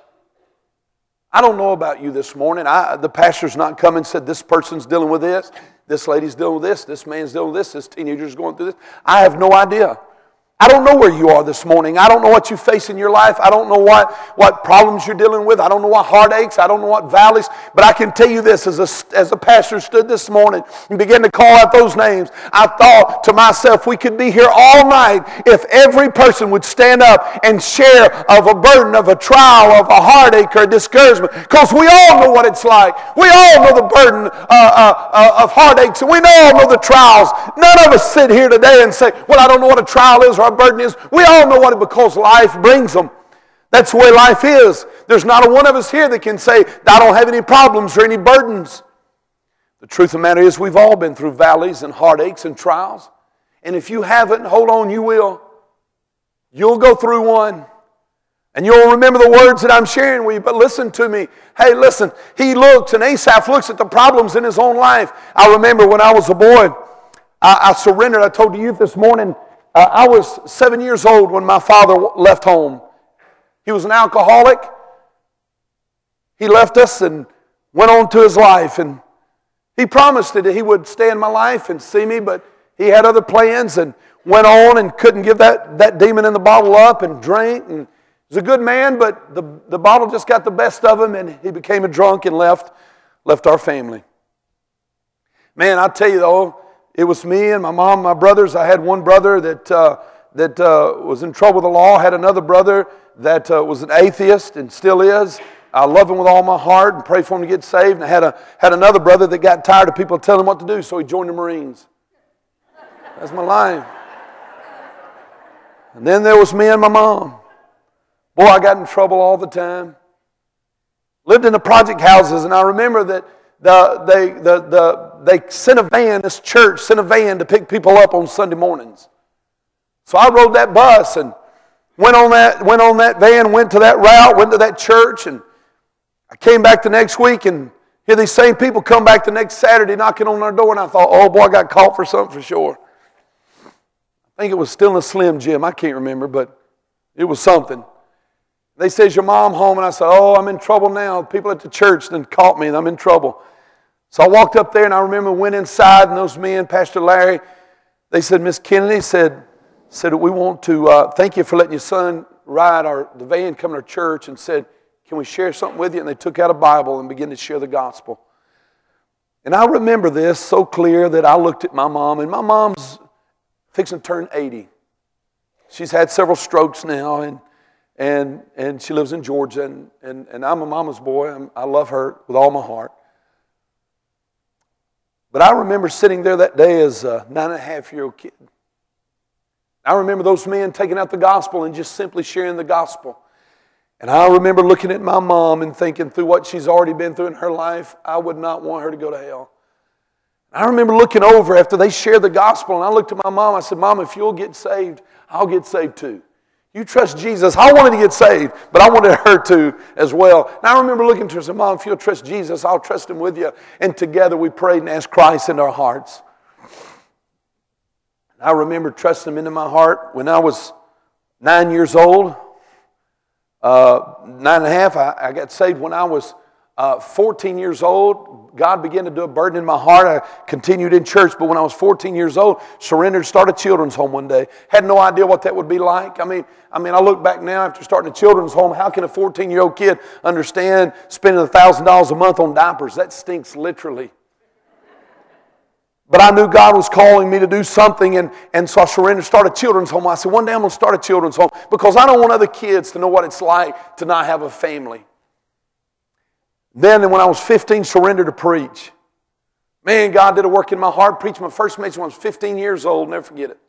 I don't know about you this morning. The pastor's not come and said, this person's dealing with this lady's dealing with this man's dealing with this teenager's going through this. I have no idea. I don't know where you are this morning. I don't know what you face in your life. I don't know what problems you're dealing with. I don't know what heartaches. I don't know what valleys. But I can tell you this, as a pastor stood this morning and began to call out those names, I thought to myself, we could be here all night if every person would stand up and share of a burden, of a trial, of a heartache or a discouragement. Because we all know what it's like. We all know the burden of heartaches, and we all know the trials. None of us sit here today and say, well, I don't know what a trial is or a burden is. We all know what it is because life brings them. That's the way life is. There's not a one of us here that can say, I don't have any problems or any burdens. The truth of the matter is we've all been through valleys and heartaches and trials. And if you haven't, hold on, you will. You'll go through one. And you'll remember the words that I'm sharing with you, but listen to me. Hey, listen, he looks, and Asaph looks at the problems in his own life. I remember when I was a boy, I surrendered. I told the youth this morning, I was 7 years old when my father left home. He was an alcoholic. He left us and went on to his life. And he promised that he would stay in my life and see me, but he had other plans and went on and couldn't give that demon in the bottle up and drank. And he was a good man, but the bottle just got the best of him, and he became a drunk and left our family. Man, I tell you though, it was me and my mom, my brothers. I had one brother that was in trouble with the law. I had another brother that was an atheist and still is. I love him with all my heart and pray for him to get saved. And I had another brother that got tired of people telling him what to do, so he joined the Marines. That's my life. And then there was me and my mom. Boy, I got in trouble all the time. Lived in the project houses, and I remember that they sent a van, this church sent a van to pick people up on Sunday mornings. So I rode that bus and went on that van, went to that route, went to that church, and I came back the next week and hear these same people come back the next Saturday knocking on our door, and I thought, oh boy, I got caught for something for sure. I think it was still in a Slim Jim. I can't remember, but it was something. They said, is your mom home? And I said, oh, I'm in trouble now. People at the church then caught me and I'm in trouble. So I walked up there and I remember went inside, and those men, Pastor Larry, they said, Miss Kennedy said we want to thank you for letting your son ride the van come to our church, and said, can we share something with you? And they took out a Bible and began to share the gospel. And I remember this so clear that I looked at my mom, and my mom's fixing to turn 80. She's had several strokes now, and she lives in Georgia, and I'm a mama's boy. I love her with all my heart. But I remember sitting there that day as a 9.5-year-old kid. I remember those men taking out the gospel and just simply sharing the gospel. And I remember looking at my mom and thinking, through what she's already been through in her life, I would not want her to go to hell. I remember looking over after they shared the gospel, and I looked at my mom. I said, Mom, if you'll get saved, I'll get saved too. You trust Jesus. I wanted to get saved, but I wanted her to as well. And I remember looking to her and said, Mom, if you'll trust Jesus, I'll trust Him with you. And together we prayed and asked Christ into our hearts. I remember trusting Him into my heart when I was 9 years old. 9.5, I got saved when I was 14 years old. God began to do a burden in my heart. I continued in church, but when I was 14 years old, surrendered, started a children's home one day. Had no idea what that would be like. I mean, I look back now after starting a children's home, how can a 14-year-old kid understand spending $1,000 a month on diapers? That stinks literally. But I knew God was calling me to do something, and so I surrendered, started a children's home. I said, one day I'm going to start a children's home because I don't want other kids to know what it's like to not have a family. Then when I was 15, surrendered to preach. Man, God did a work in my heart. Preached my first message when I was 15 years old. Never forget it.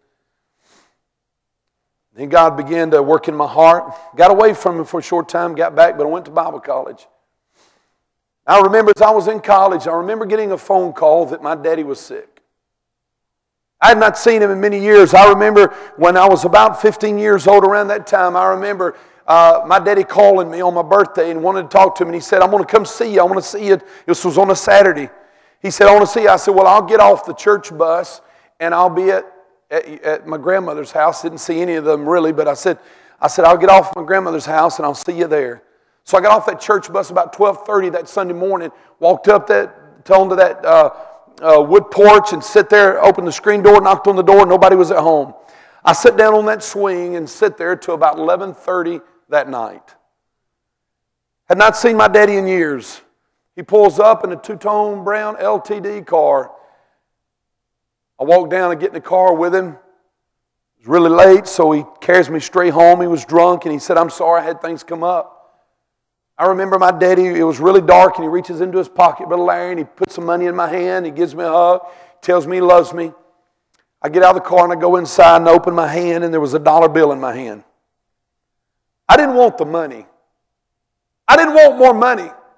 Then God began to work in my heart. Got away from Him for a short time, got back, but I went to Bible college. I remember as I was in college, I remember getting a phone call that my daddy was sick. I had not seen him in many years. I remember when I was about 15 years old, around that time, I remember my daddy calling me on my birthday and wanted to talk to me. And he said, I'm going to come see you. I want to see you. This was on a Saturday. He said, I want to see you. I said, well, I'll get off the church bus and I'll be at my grandmother's house. Didn't see any of them really, but I said, I'll get off my grandmother's house and I'll see you there. So I got off that church bus about 12:30 that Sunday morning, walked up onto that wood porch and sit there, opened the screen door, knocked on the door, nobody was at home. I sat down on that swing and sit there till about 11:30 that night. Had not seen my daddy in years. He pulls up in a two-tone brown LTD car. I walk down and get in the car with him. It was really late, so he carries me straight home. He was drunk, and he said, I'm sorry, I had things come up. I remember my daddy, it was really dark, and he reaches into his pocket, Brother Larry, and he puts some money in my hand. He gives me a hug, tells me he loves me. I get out of the car, and I go inside and open my hand, and there was a $1 bill in my hand. I didn't want the money. I didn't want more money.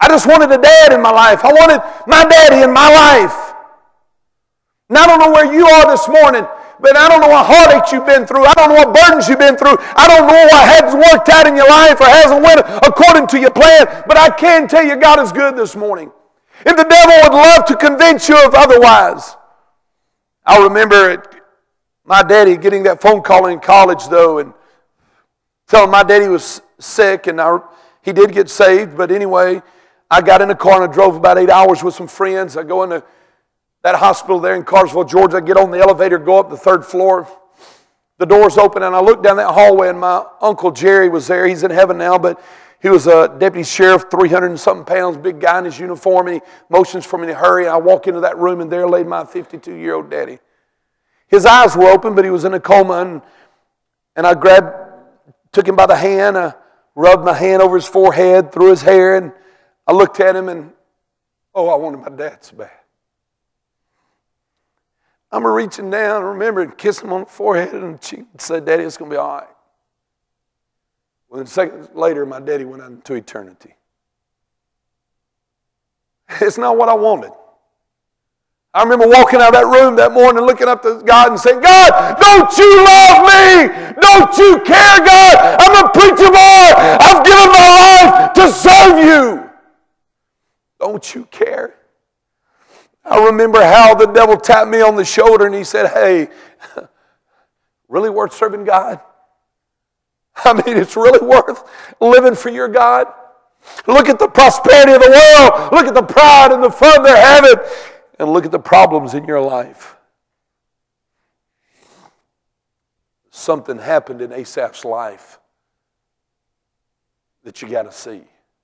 I just wanted a dad in my life. I wanted my daddy in my life. And I don't know where you are this morning, but I don't know what heartaches you've been through. I don't know what burdens you've been through. I don't know what hasn't worked out in your life or hasn't went according to your plan. But I can tell you God is good this morning. If the devil would love to convince you of otherwise. I remember my daddy getting that phone call in college, though, and telling my daddy was sick, and he did get saved. But anyway, I got in a car and I drove about 8 hours with some friends. I go into that hospital there in Carsville, Georgia. I get on the elevator, go up the 3rd floor. The door's open, and I look down that hallway, and my Uncle Jerry was there. He's in heaven now, but he was a deputy sheriff, 300 and something pounds, big guy in his uniform, and he motions for me to hurry. I walk into that room, and there laid my 52-year-old daddy. His eyes were open, but he was in a coma, and I took him by the hand, I rubbed my hand over his forehead, through his hair, and I looked at him, and I wanted my dad so bad. I remember reaching down, I remember kissing him on the forehead and the cheek and said, Daddy, it's going to be all right. Well, seconds later, my daddy went out into eternity. It's not what I wanted. I remember walking out of that room that morning and looking up to God and saying, God, don't you love me? Don't you care, God? I'm a preacher boy. I've given my life to serve you. Don't you care? I remember how the devil tapped me on the shoulder and he said, hey, really worth serving God? I mean, it's really worth living for your God? Look at the prosperity of the world. Look at the pride and the fun they're having. And look at the problems in your life. Something happened in Asaph's life that you got to see.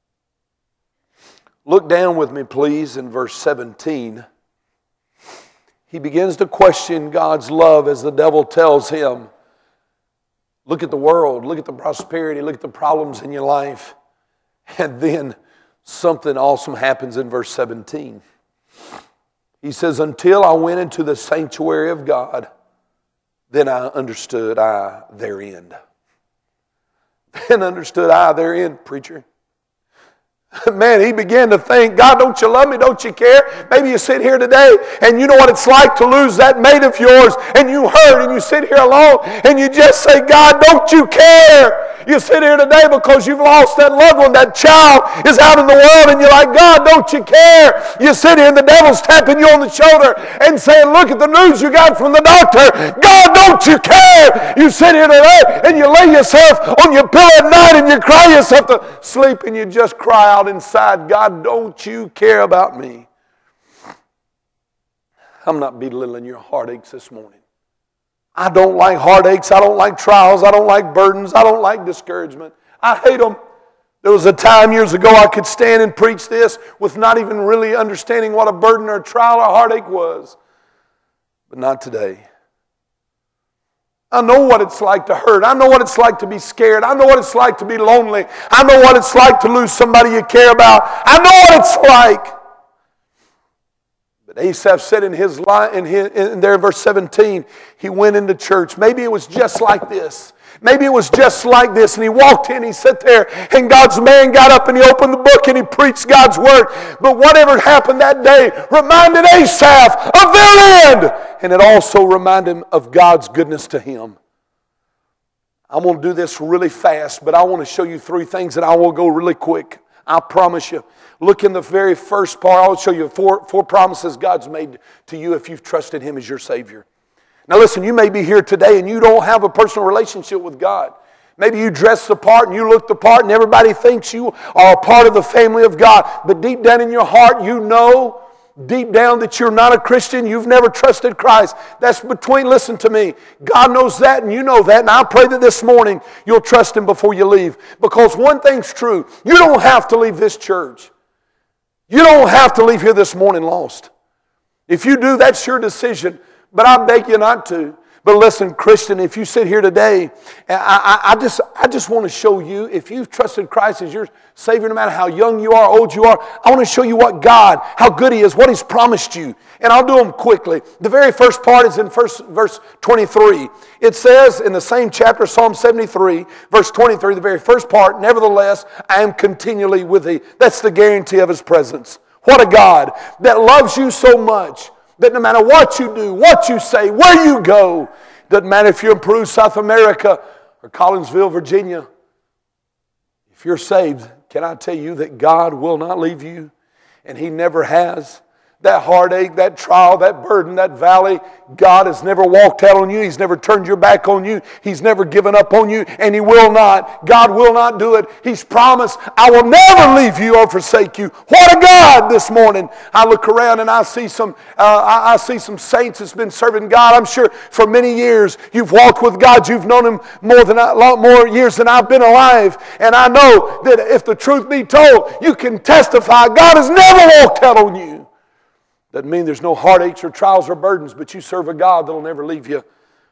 Look down with me, please, in verse 17. He begins to question God's love as the devil tells him, look at the world, look at the prosperity, look at the problems in your life. And then something awesome happens in verse 17. He says, until I went into the sanctuary of God, then I understood their end. Then understood their end, preacher. Man, he began to think, God, don't you love me? Don't you care? Maybe you sit here today and you know what it's like to lose that mate of yours and you hurt and you sit here alone and you just say, God, don't you care? You sit here today because you've lost that loved one. That child is out in the world and you're like, God, don't you care? You sit here and the devil's tapping you on the shoulder and saying, look at the news you got from the doctor. God, don't you care? You sit here today and you lay yourself on your pillow at night and you cry yourself to sleep and you just cry out inside, God, don't you care about me? I'm not belittling your heartaches this morning. I don't like heartaches. I don't like trials. I don't like burdens. I don't like discouragement. I hate them. There was a time years ago I could stand and preach this with not even really understanding what a burden or a trial or heartache was. But not today. I know what it's like to hurt. I know what it's like to be scared. I know what it's like to be lonely. I know what it's like to lose somebody you care about. I know what it's like. But Asaph said in his line, in there in verse 17, he went into church. Maybe it was just like this. Maybe it was just like this. And he walked in, he sat there, and God's man got up and he opened the book and he preached God's word. But whatever happened that day reminded Asaph of their end. And it also reminded him of God's goodness to him. I'm going to do this really fast, but I want to show you 3 things and I will go really quick. I promise you. Look in the very first part. I'll show you four promises God's made to you if you've trusted Him as your Savior. Now listen, you may be here today and you don't have a personal relationship with God. Maybe you dress the part and you look the part and everybody thinks you are a part of the family of God. But deep down in your heart, you know deep down that you're not a Christian. You've never trusted Christ. That's listen to me. God knows that and you know that. And I pray that this morning you'll trust Him before you leave. Because one thing's true. You don't have to leave this church. You don't have to leave here this morning lost. If you do, that's your decision. But I beg you not to. But listen, Christian, if you sit here today, I just want to show you, if you've trusted Christ as your Savior, no matter how young you are, old you are, I want to show you what God, how good He is, what He's promised you. And I'll do them quickly. The very first part is in verse 23. It says in the same chapter, Psalm 73, verse 23, the very first part, nevertheless, I am continually with thee. That's the guarantee of His presence. What a God that loves you so much that no matter what you do, what you say, where you go, doesn't matter if you're in Peru, South America, or Collinsville, Virginia, if you're saved, can I tell you that God will not leave you? And He never has. That heartache, that trial, that burden, that valley, God has never walked out on you. He's never turned your back on you. He's never given up on you, and He will not. God will not do it. He's promised, I will never leave you or forsake you. What a God this morning. I look around and I see some saints that's been serving God. I'm sure for many years you've walked with God. You've known Him a lot more years than I've been alive. And I know that if the truth be told, you can testify God has never walked out on you. Doesn't mean there's no heartaches or trials or burdens, but you serve a God that'll never leave you.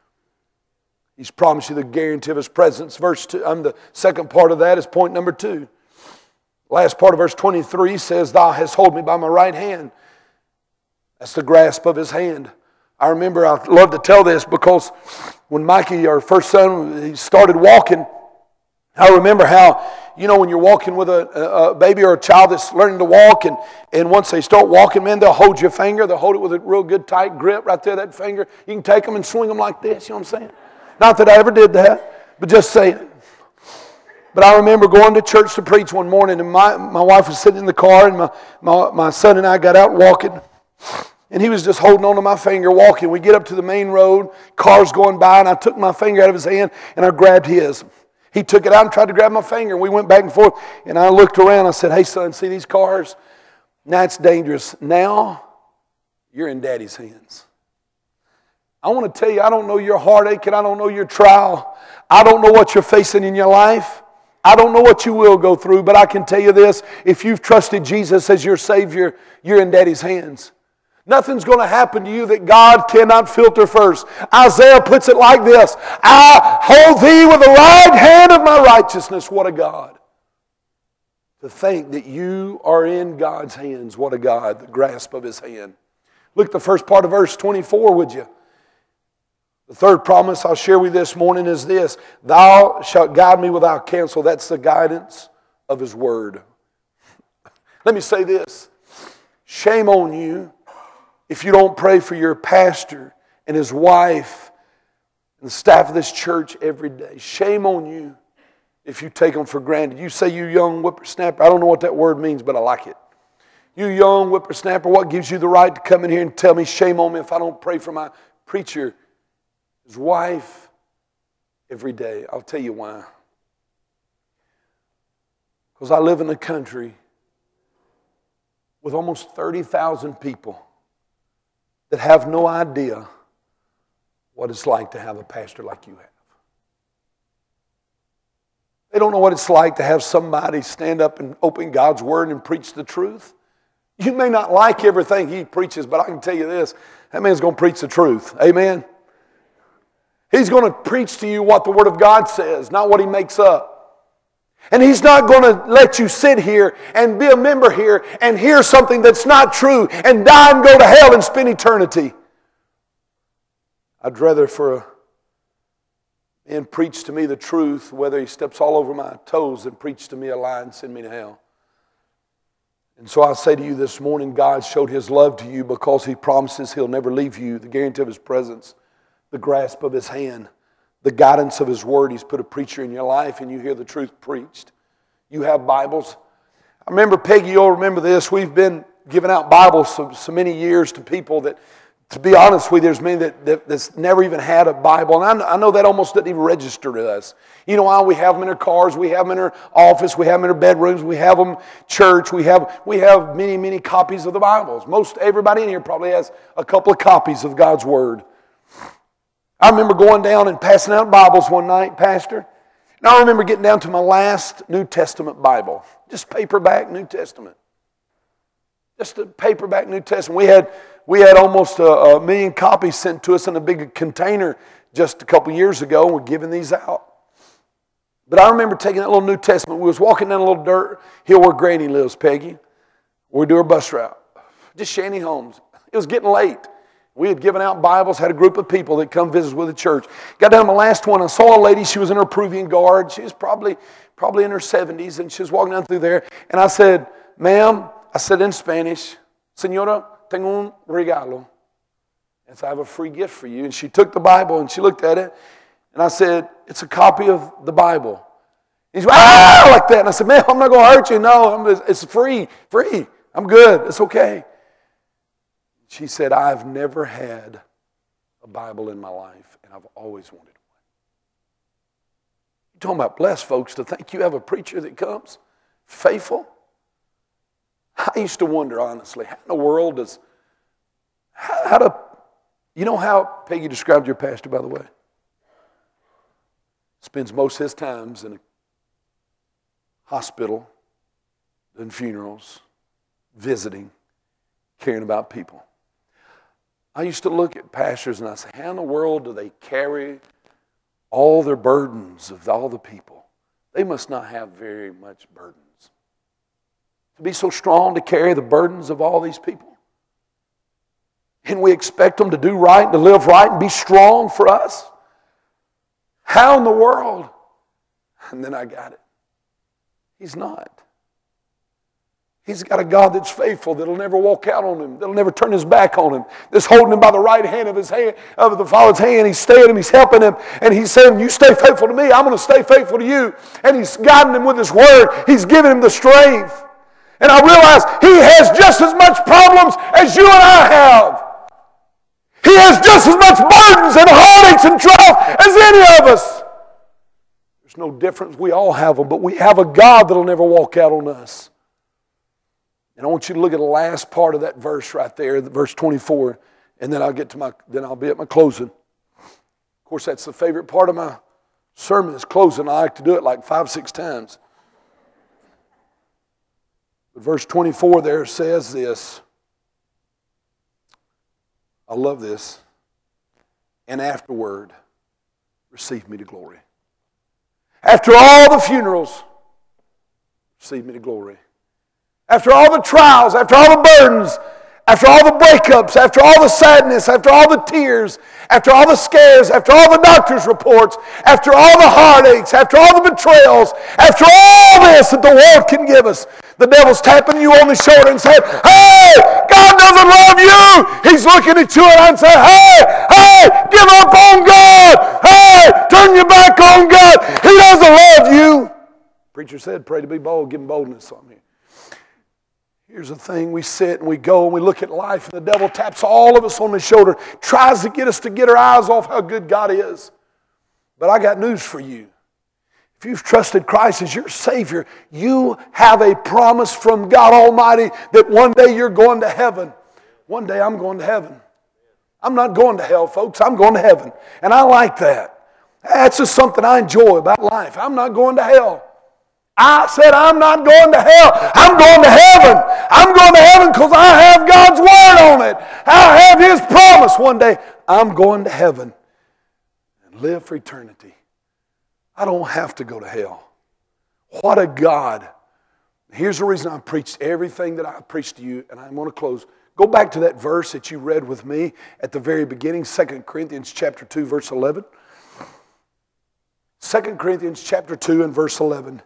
He's promised you the guarantee of His presence. The second part of that is point number 2. Last part of verse 23 says, Thou hast hold me by my right hand. That's the grasp of His hand. I remember, I love to tell this because when Mikey, our first son, he started walking, I remember how, when you're walking with a baby or a child that's learning to walk, and once they start walking, man, they'll hold your finger. They'll hold it with a real good tight grip right there, that finger. You can take them and swing them like this, you know what I'm saying? Not that I ever did that, but just saying. But I remember going to church to preach one morning, and my wife was sitting in the car, and my son and I got out walking, and he was just holding on to my finger, walking. We get up to the main road, cars going by, and I took my finger out of his hand, and I grabbed his. He took it out and tried to grab my finger. We went back and forth, and I looked around. I said, Hey, son, see these cars? Now it's dangerous. Now you're in Daddy's hands. I want to tell you, I don't know your heartache, and I don't know your trial. I don't know what you're facing in your life. I don't know what you will go through, but I can tell you this. If you've trusted Jesus as your Savior, you're in Daddy's hands. Nothing's going to happen to you that God cannot filter first. Isaiah puts it like this, I hold thee with the right hand of my righteousness. What a God. To think that you are in God's hands. What a God, the grasp of His hand. Look at the first part of verse 24, would you? The third promise I'll share with you this morning is this. Thou shalt guide me with thy counsel. That's the guidance of His word. Let me say this. Shame on you if you don't pray for your pastor and his wife and the staff of this church every day. Shame on you if you take them for granted. You say, you young whippersnapper. I don't know what that word means, but I like it. You young whippersnapper, what gives you the right to come in here and tell me shame on me if I don't pray for my preacher, his wife, every day? I'll tell you why. Because I live in a country with almost 30,000 people that have no idea what it's like to have a pastor like you have. They don't know what it's like to have somebody stand up and open God's Word and preach the truth. You may not like everything he preaches, but I can tell you this, that man's going to preach the truth. Amen? He's going to preach to you what the Word of God says, not what he makes up. And he's not going to let you sit here and be a member here and hear something that's not true and die and go to hell and spend eternity. I'd rather for a man preach to me the truth, whether he steps all over my toes, than preach to me a lie and send me to hell. And so I say to you this morning, God showed His love to you because He promises He'll never leave you, the guarantee of His presence, the grasp of His hand, the guidance of His Word. He's put a preacher in your life and you hear the truth preached. You have Bibles. I remember, Peggy, you'll remember this, we've been giving out Bibles so many years to people that, to be honest with you, there's many that's never even had a Bible. And I know that almost doesn't even register to us. You know why? We have them in our cars, we have them in our office, we have them in our bedrooms, we have them church, we have many, many copies of the Bibles. Most everybody in here probably has a couple of copies of God's Word. I remember going down and passing out Bibles one night, Pastor. And I remember getting down to my last New Testament Bible. Just paperback New Testament. Just a paperback New Testament. We had almost a million copies sent to us in a big container just a couple years ago, and we're giving these out. But I remember taking that little New Testament. We was walking down a little dirt hill where Granny lives, Peggy. We do our bus route. Just shanty homes. It was getting late. We had given out Bibles, had a group of people that come visit with the church. Got down to the last one. I saw a lady. She was in her Peruvian guard. She was probably in her 70s, and she was walking down through there. And I said, ma'am, I said in Spanish, Señora, tengo un regalo. And so I have a free gift for you. And she took the Bible and she looked at it. And I said, it's a copy of the Bible. And she went, ah, like that. And I said, ma'am, I'm not going to hurt you. No, it's free. I'm good. It's okay. She said, I've never had a Bible in my life, and I've always wanted one. You're talking about blessed folks to think you have a preacher that comes faithful. I used to wonder, honestly, how in the world does, you know how Peggy described your pastor, by the way? Spends most of his times in a hospital, doing funerals, visiting, caring about people. I used to look at pastors and I say, how in the world do they carry all their burdens of all the people? They must not have very much burdens. To be so strong to carry the burdens of all these people. And we expect them to do right, to live right, and be strong for us. How in the world? And then I got it. He's not. He's got a God that's faithful, that'll never walk out on him, that'll never turn his back on him, that's holding him by the right hand of his hand, of the Father's hand. He's staying him, he's helping him, and he's saying, you stay faithful to me, I'm going to stay faithful to you. And he's guiding him with his word. He's giving him the strength. And I realize he has just as much problems as you and I have. He has just as much burdens and heartaches and trials as any of us. There's no difference. We all have them, but we have a God that'll never walk out on us. And I want you to look at the last part of that verse right there, verse 24, and then I'll be at my closing. Of course, that's the favorite part of my sermon is closing. I like to do it like 5-6 times. But verse 24 there says this. I love this. And afterward, receive me to glory. After all the funerals, receive me to glory. After all the trials, after all the burdens, after all the breakups, after all the sadness, after all the tears, after all the scares, after all the doctor's reports, after all the heartaches, after all the betrayals, after all this that the world can give us, the devil's tapping you on the shoulder and saying, hey, God doesn't love you. He's looking at you and saying, hey, give up on God. Hey, turn your back on God. He doesn't love you. Preacher said, pray to be bold, give him boldness on me. Here's the thing, we sit and we go and we look at life and the devil taps all of us on the shoulder, tries to get us to get our eyes off how good God is. But I got news for you. If you've trusted Christ as your Savior, you have a promise from God Almighty that one day you're going to heaven. One day I'm going to heaven. I'm not going to hell, folks. I'm going to heaven. And I like that. That's just something I enjoy about life. I'm not going to hell. I said, I'm not going to hell. I'm going to heaven. I'm going to heaven because I have God's word on it. I have His promise. One day, I'm going to heaven and live for eternity. I don't have to go to hell. What a God. Here's the reason I preached everything that I preached to you, and I'm going to close. Go back to that verse that you read with me at the very beginning, 2 Corinthians chapter 2, verse 11. 2 Corinthians chapter 2 and verse 11.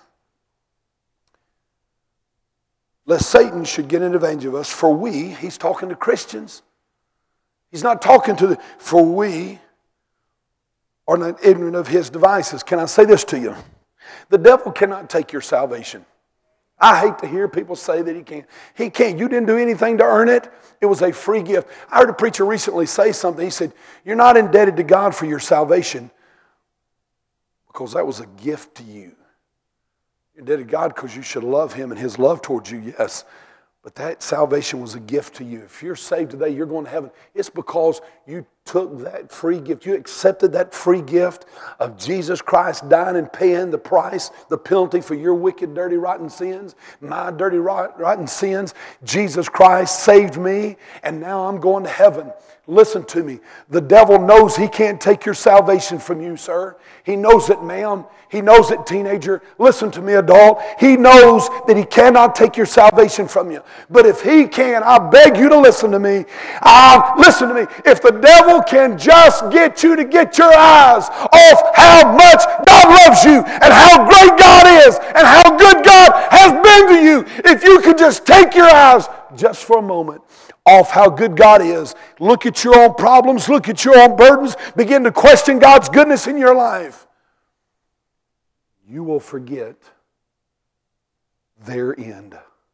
Lest Satan should get an advantage of us, for we, he's talking to Christians. He's not talking to for we are not ignorant of his devices. Can I say this to you? The devil cannot take your salvation. I hate to hear people say that he can't. He can't. You didn't do anything to earn it. It was a free gift. I heard a preacher recently say something. He said, you're not indebted to God for your salvation because that was a gift to you. You're indebted to God because you should love Him and His love towards you, yes. But that salvation was a gift to you. If you're saved today, you're going to heaven. It's because you took that free gift, you accepted that free gift of Jesus Christ dying and paying the price, the penalty for your wicked, dirty, rotten sins, my dirty, rotten sins. Jesus Christ saved me, and now I'm going to heaven. Listen to me. The devil knows he can't take your salvation from you, sir. He knows it, ma'am. He knows it, teenager. Listen to me, adult. He knows that he cannot take your salvation from you. But if he can, I beg you to listen to me. Listen to me. If the devil can just get you to get your eyes off how much God loves you and how great God is and how good God has been to you, if you could just take your eyes just for a moment off how good God is, look at your own problems, look at your own burdens, begin to question God's goodness in your life, you will forget their end.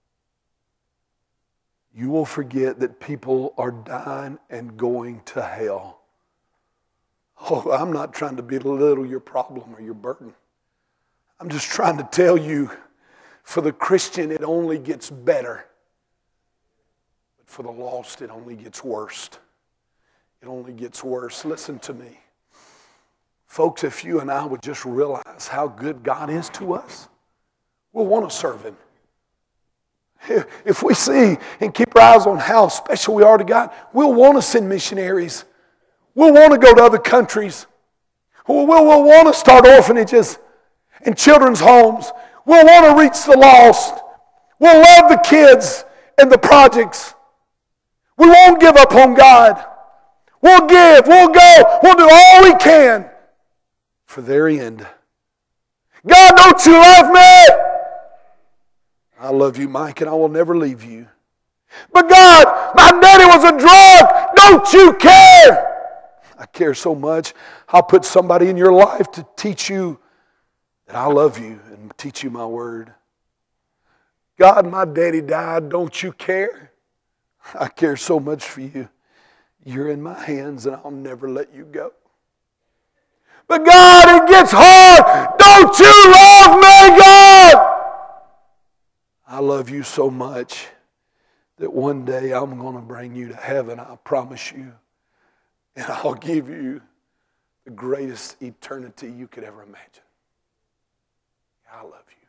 You will forget that people are dying and going to hell. Oh, I'm not trying to belittle your problem or your burden. I'm just trying to tell you, for the Christian, it only gets better. But for the lost, it only gets worse. It only gets worse. Listen to me. Folks, if you and I would just realize how good God is to us, we'll want to serve Him. If we see and keep our eyes on how special we are to God, we'll want to send missionaries. We'll want to go to other countries. We'll want to start orphanages and children's homes. We'll want to reach the lost. We'll love the kids and the projects. We won't give up on God. We'll give, we'll go, we'll do all we can for their end. God, don't you love me? I love you, Mike, and I will never leave you. But God, my daddy was a drug. Don't you care? I care so much. I'll put somebody in your life to teach you that I love you and teach you my word. God, my daddy died. Don't you care? I care so much for you. You're in my hands and I'll never let you go. But God, it gets hard. Don't you love me, God? I love you so much that one day I'm going to bring you to heaven, I promise you. And I'll give you the greatest eternity you could ever imagine. I love you.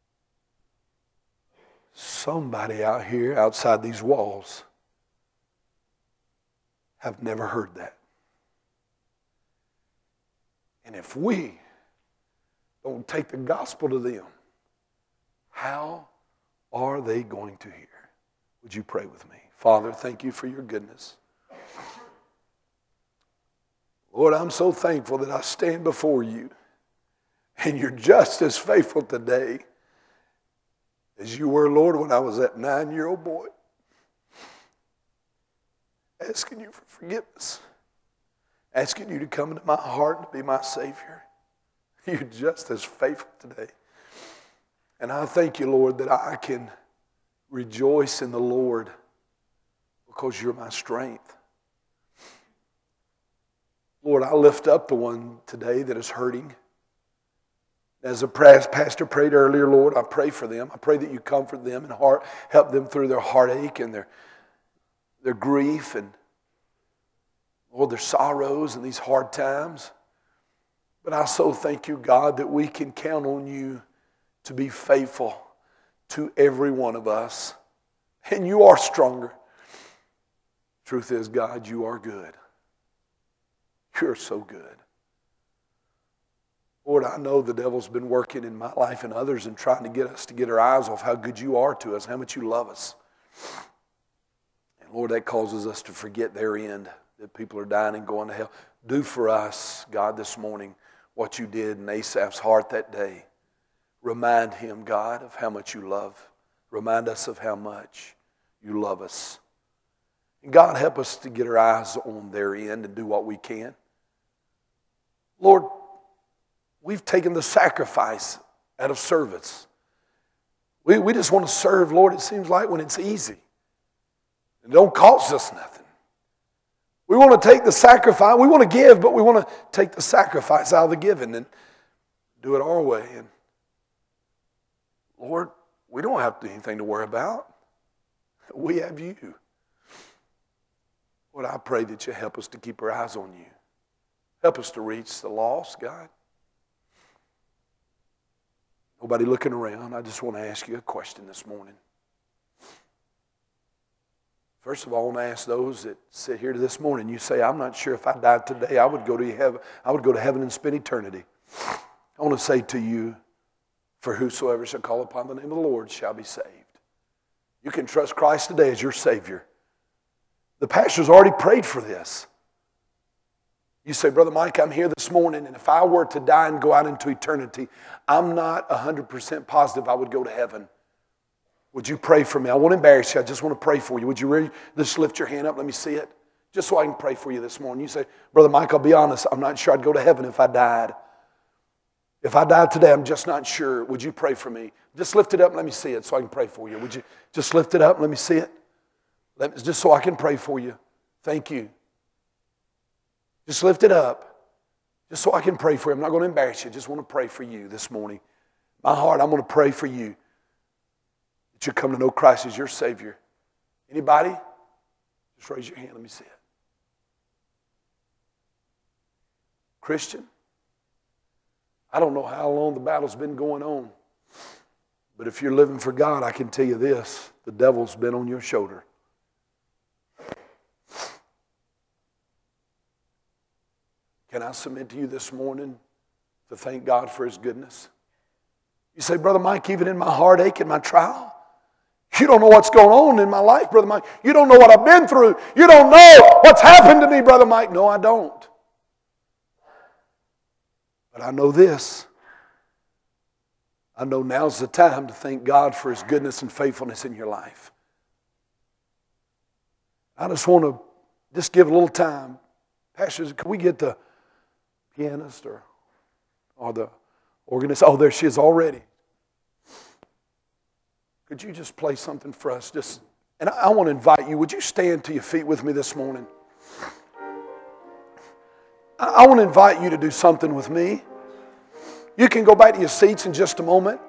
Somebody out here, outside these walls, have never heard that. And if we don't take the gospel to them, how are they going to hear? Would you pray with me? Father, thank you for your goodness. Lord, I'm so thankful that I stand before you and you're just as faithful today as you were, Lord, when I was that 9-year-old boy, asking you for forgiveness, asking you to come into my heart and be my Savior. You're just as faithful today. And I thank you, Lord, that I can rejoice in the Lord because you're my strength. Lord, I lift up the one today that is hurting. As the pastor prayed earlier, Lord, I pray for them. I pray that you comfort them and help them through their heartache and their grief and, Lord, their sorrows and these hard times. But I so thank you, God, that we can count on you to be faithful to every one of us. And you are stronger. Truth is, God, you are good. You're so good. Lord, I know the devil's been working in my life and others and trying to get us to get our eyes off how good you are to us, how much you love us. And Lord, that causes us to forget their end, that people are dying and going to hell. Do for us, God, this morning what you did in Asaph's heart that day. Remind him, God, of how much you love. Remind us of how much you love us. And God, help us to get our eyes on their end and do what we can. Lord, we've taken the sacrifice out of service. We just want to serve, Lord, it seems like, when it's easy. It don't cost us nothing. We want to take the sacrifice. We want to give, but we want to take the sacrifice out of the giving and do it our way. And Lord, we don't have anything to worry about. We have you. Lord, Lord, I pray that you help us to keep our eyes on you. Help us to reach the lost, God. Nobody looking around. I just want to ask you a question this morning. First of all, I want to ask those that sit here this morning. You say, I'm not sure if I died today, I would go to heaven. I would go to heaven and spend eternity. I want to say to you, for whosoever shall call upon the name of the Lord shall be saved. You can trust Christ today as your Savior. The pastor's already prayed for this. You say, Brother Mike, I'm here this morning, and if I were to die and go out into eternity, I'm not 100% positive I would go to heaven. Would you pray for me? I won't embarrass you. I just want to pray for you. Would you really just lift your hand up? Let me see it. Just so I can pray for you this morning. You say, Brother Mike, I'll be honest. I'm not sure I'd go to heaven if I died. If I died today, I'm just not sure. Would you pray for me? Just lift it up and let me see it so I can pray for you. Would you just lift it up and let me see it? Just so I can pray for you. Thank you. Just lift it up. Just so I can pray for you. I'm not going to embarrass you. I just want to pray for you this morning. My heart, I'm going to pray for you. That you come to know Christ as your Savior. Anybody? Just raise your hand. Let me see it. Christian, I don't know how long the battle's been going on, but if you're living for God, I can tell you this, the devil's been on your shoulder. Can I submit to you this morning to thank God for His goodness? You say, Brother Mike, even in my heartache and my trial, you don't know what's going on in my life, Brother Mike. You don't know what I've been through. You don't know what's happened to me, Brother Mike. No, I don't. But I know this. I know now's the time to thank God for His goodness and faithfulness in your life. I just want to just give a little time. Pastors, can we get the pianist or the organist? Oh, there she is already. Could you just play something for us? And I want to invite you. Would you stand to your feet with me this morning? I want to invite you to do something with me. You can go back to your seats in just a moment.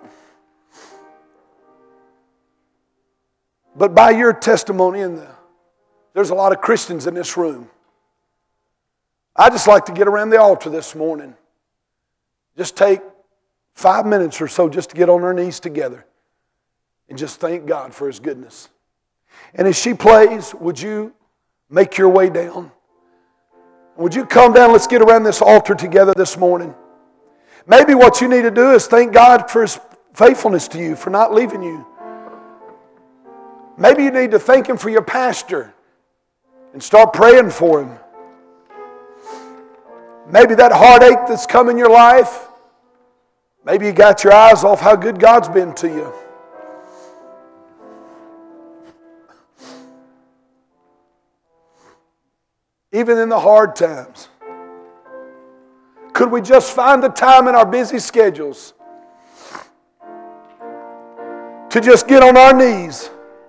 But by your testimony, there's a lot of Christians in this room. I'd just like to get around the altar this morning. Just take 5 minutes or so just to get on our knees together and just thank God for His goodness. And as she plays, would you make your way down? Would you come down? Let's get around this altar together this morning. Maybe what you need to do is thank God for His faithfulness to you, for not leaving you. Maybe you need to thank Him for your pastor and start praying for him. Maybe that heartache that's come in your life, maybe you got your eyes off how good God's been to you. Even in the hard times. Could we just find the time in our busy schedules to just get on our knees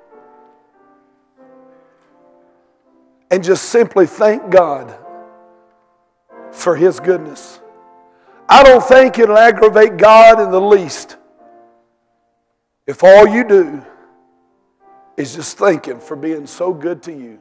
and just simply thank God for His goodness? I don't think it'll aggravate God in the least if all you do is just thank Him for being so good to you.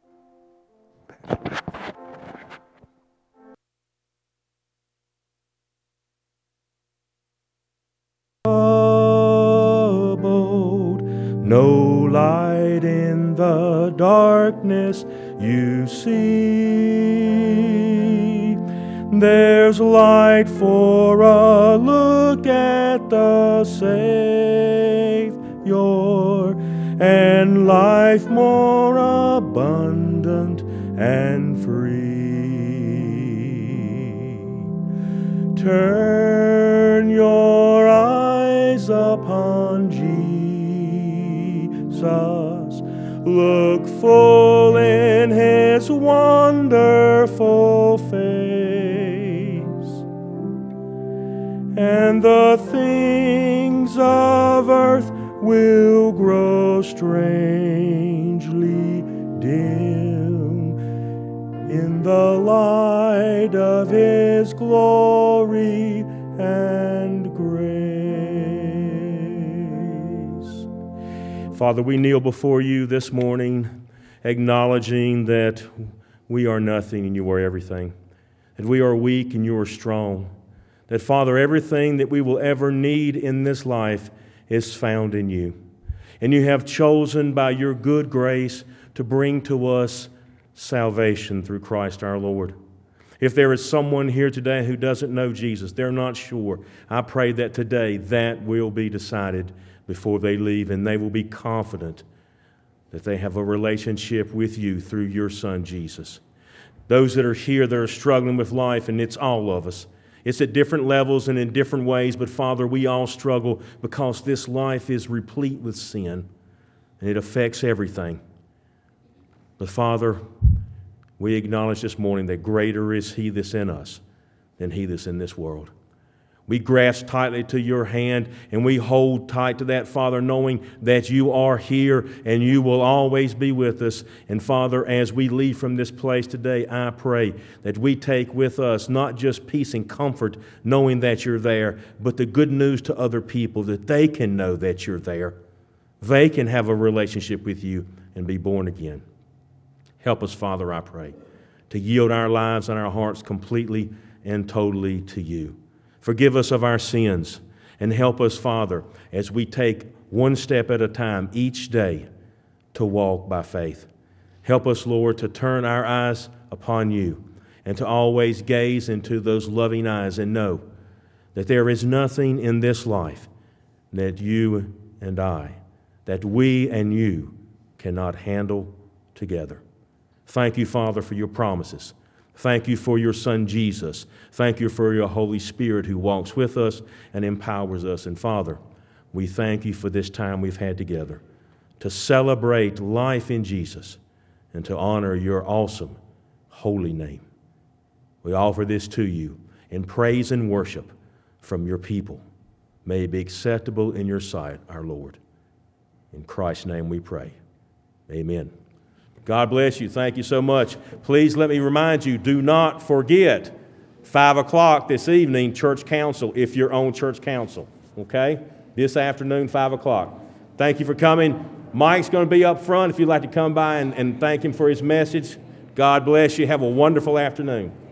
No light in the darkness you see. There's light for a look at the Savior, and life more abundant and free. Turn your eyes upon Jesus. Look full in His wonderful face, and the things of earth will grow strangely dim in the light of His glory and grace. Father, we kneel before You this morning, acknowledging that we are nothing and you are everything, that we are weak and you are strong, that, Father, everything that we will ever need in this life is found in you. And you have chosen by your good grace to bring to us salvation through Christ our Lord. If there is someone here today who doesn't know Jesus, they're not sure, I pray that today that will be decided before they leave, and they will be confident that they have a relationship with you through your Son, Jesus. Those that are here that are struggling with life, and it's all of us. It's at different levels and in different ways, but Father, we all struggle because this life is replete with sin, and it affects everything. But Father, we acknowledge this morning that greater is He that's in us than he that's in this world. We grasp tightly to your hand and we hold tight to that, Father, knowing that you are here and you will always be with us. And Father, as we leave from this place today, I pray that we take with us not just peace and comfort, knowing that you're there, but the good news to other people that they can know that you're there. They can have a relationship with you and be born again. Help us, Father, I pray, to yield our lives and our hearts completely and totally to you. Forgive us of our sins and help us, Father, as we take one step at a time each day to walk by faith. Help us, Lord, to turn our eyes upon you and to always gaze into those loving eyes and know that there is nothing in this life that you and I, that we and you cannot handle together. Thank you, Father, for your promises. Thank you for your Son, Jesus. Thank you for your Holy Spirit who walks with us and empowers us. And Father, we thank you for this time we've had together to celebrate life in Jesus and to honor your awesome, holy name. We offer this to you in praise and worship from your people. May it be acceptable in your sight, our Lord. In Christ's name we pray. Amen. God bless you. Thank you so much. Please let me remind you, do not forget 5 o'clock this evening, church council, if you're on church council. Okay? This afternoon, 5 o'clock. Thank you for coming. Mike's going to be up front if you'd like to come by and thank him for his message. God bless you. Have a wonderful afternoon.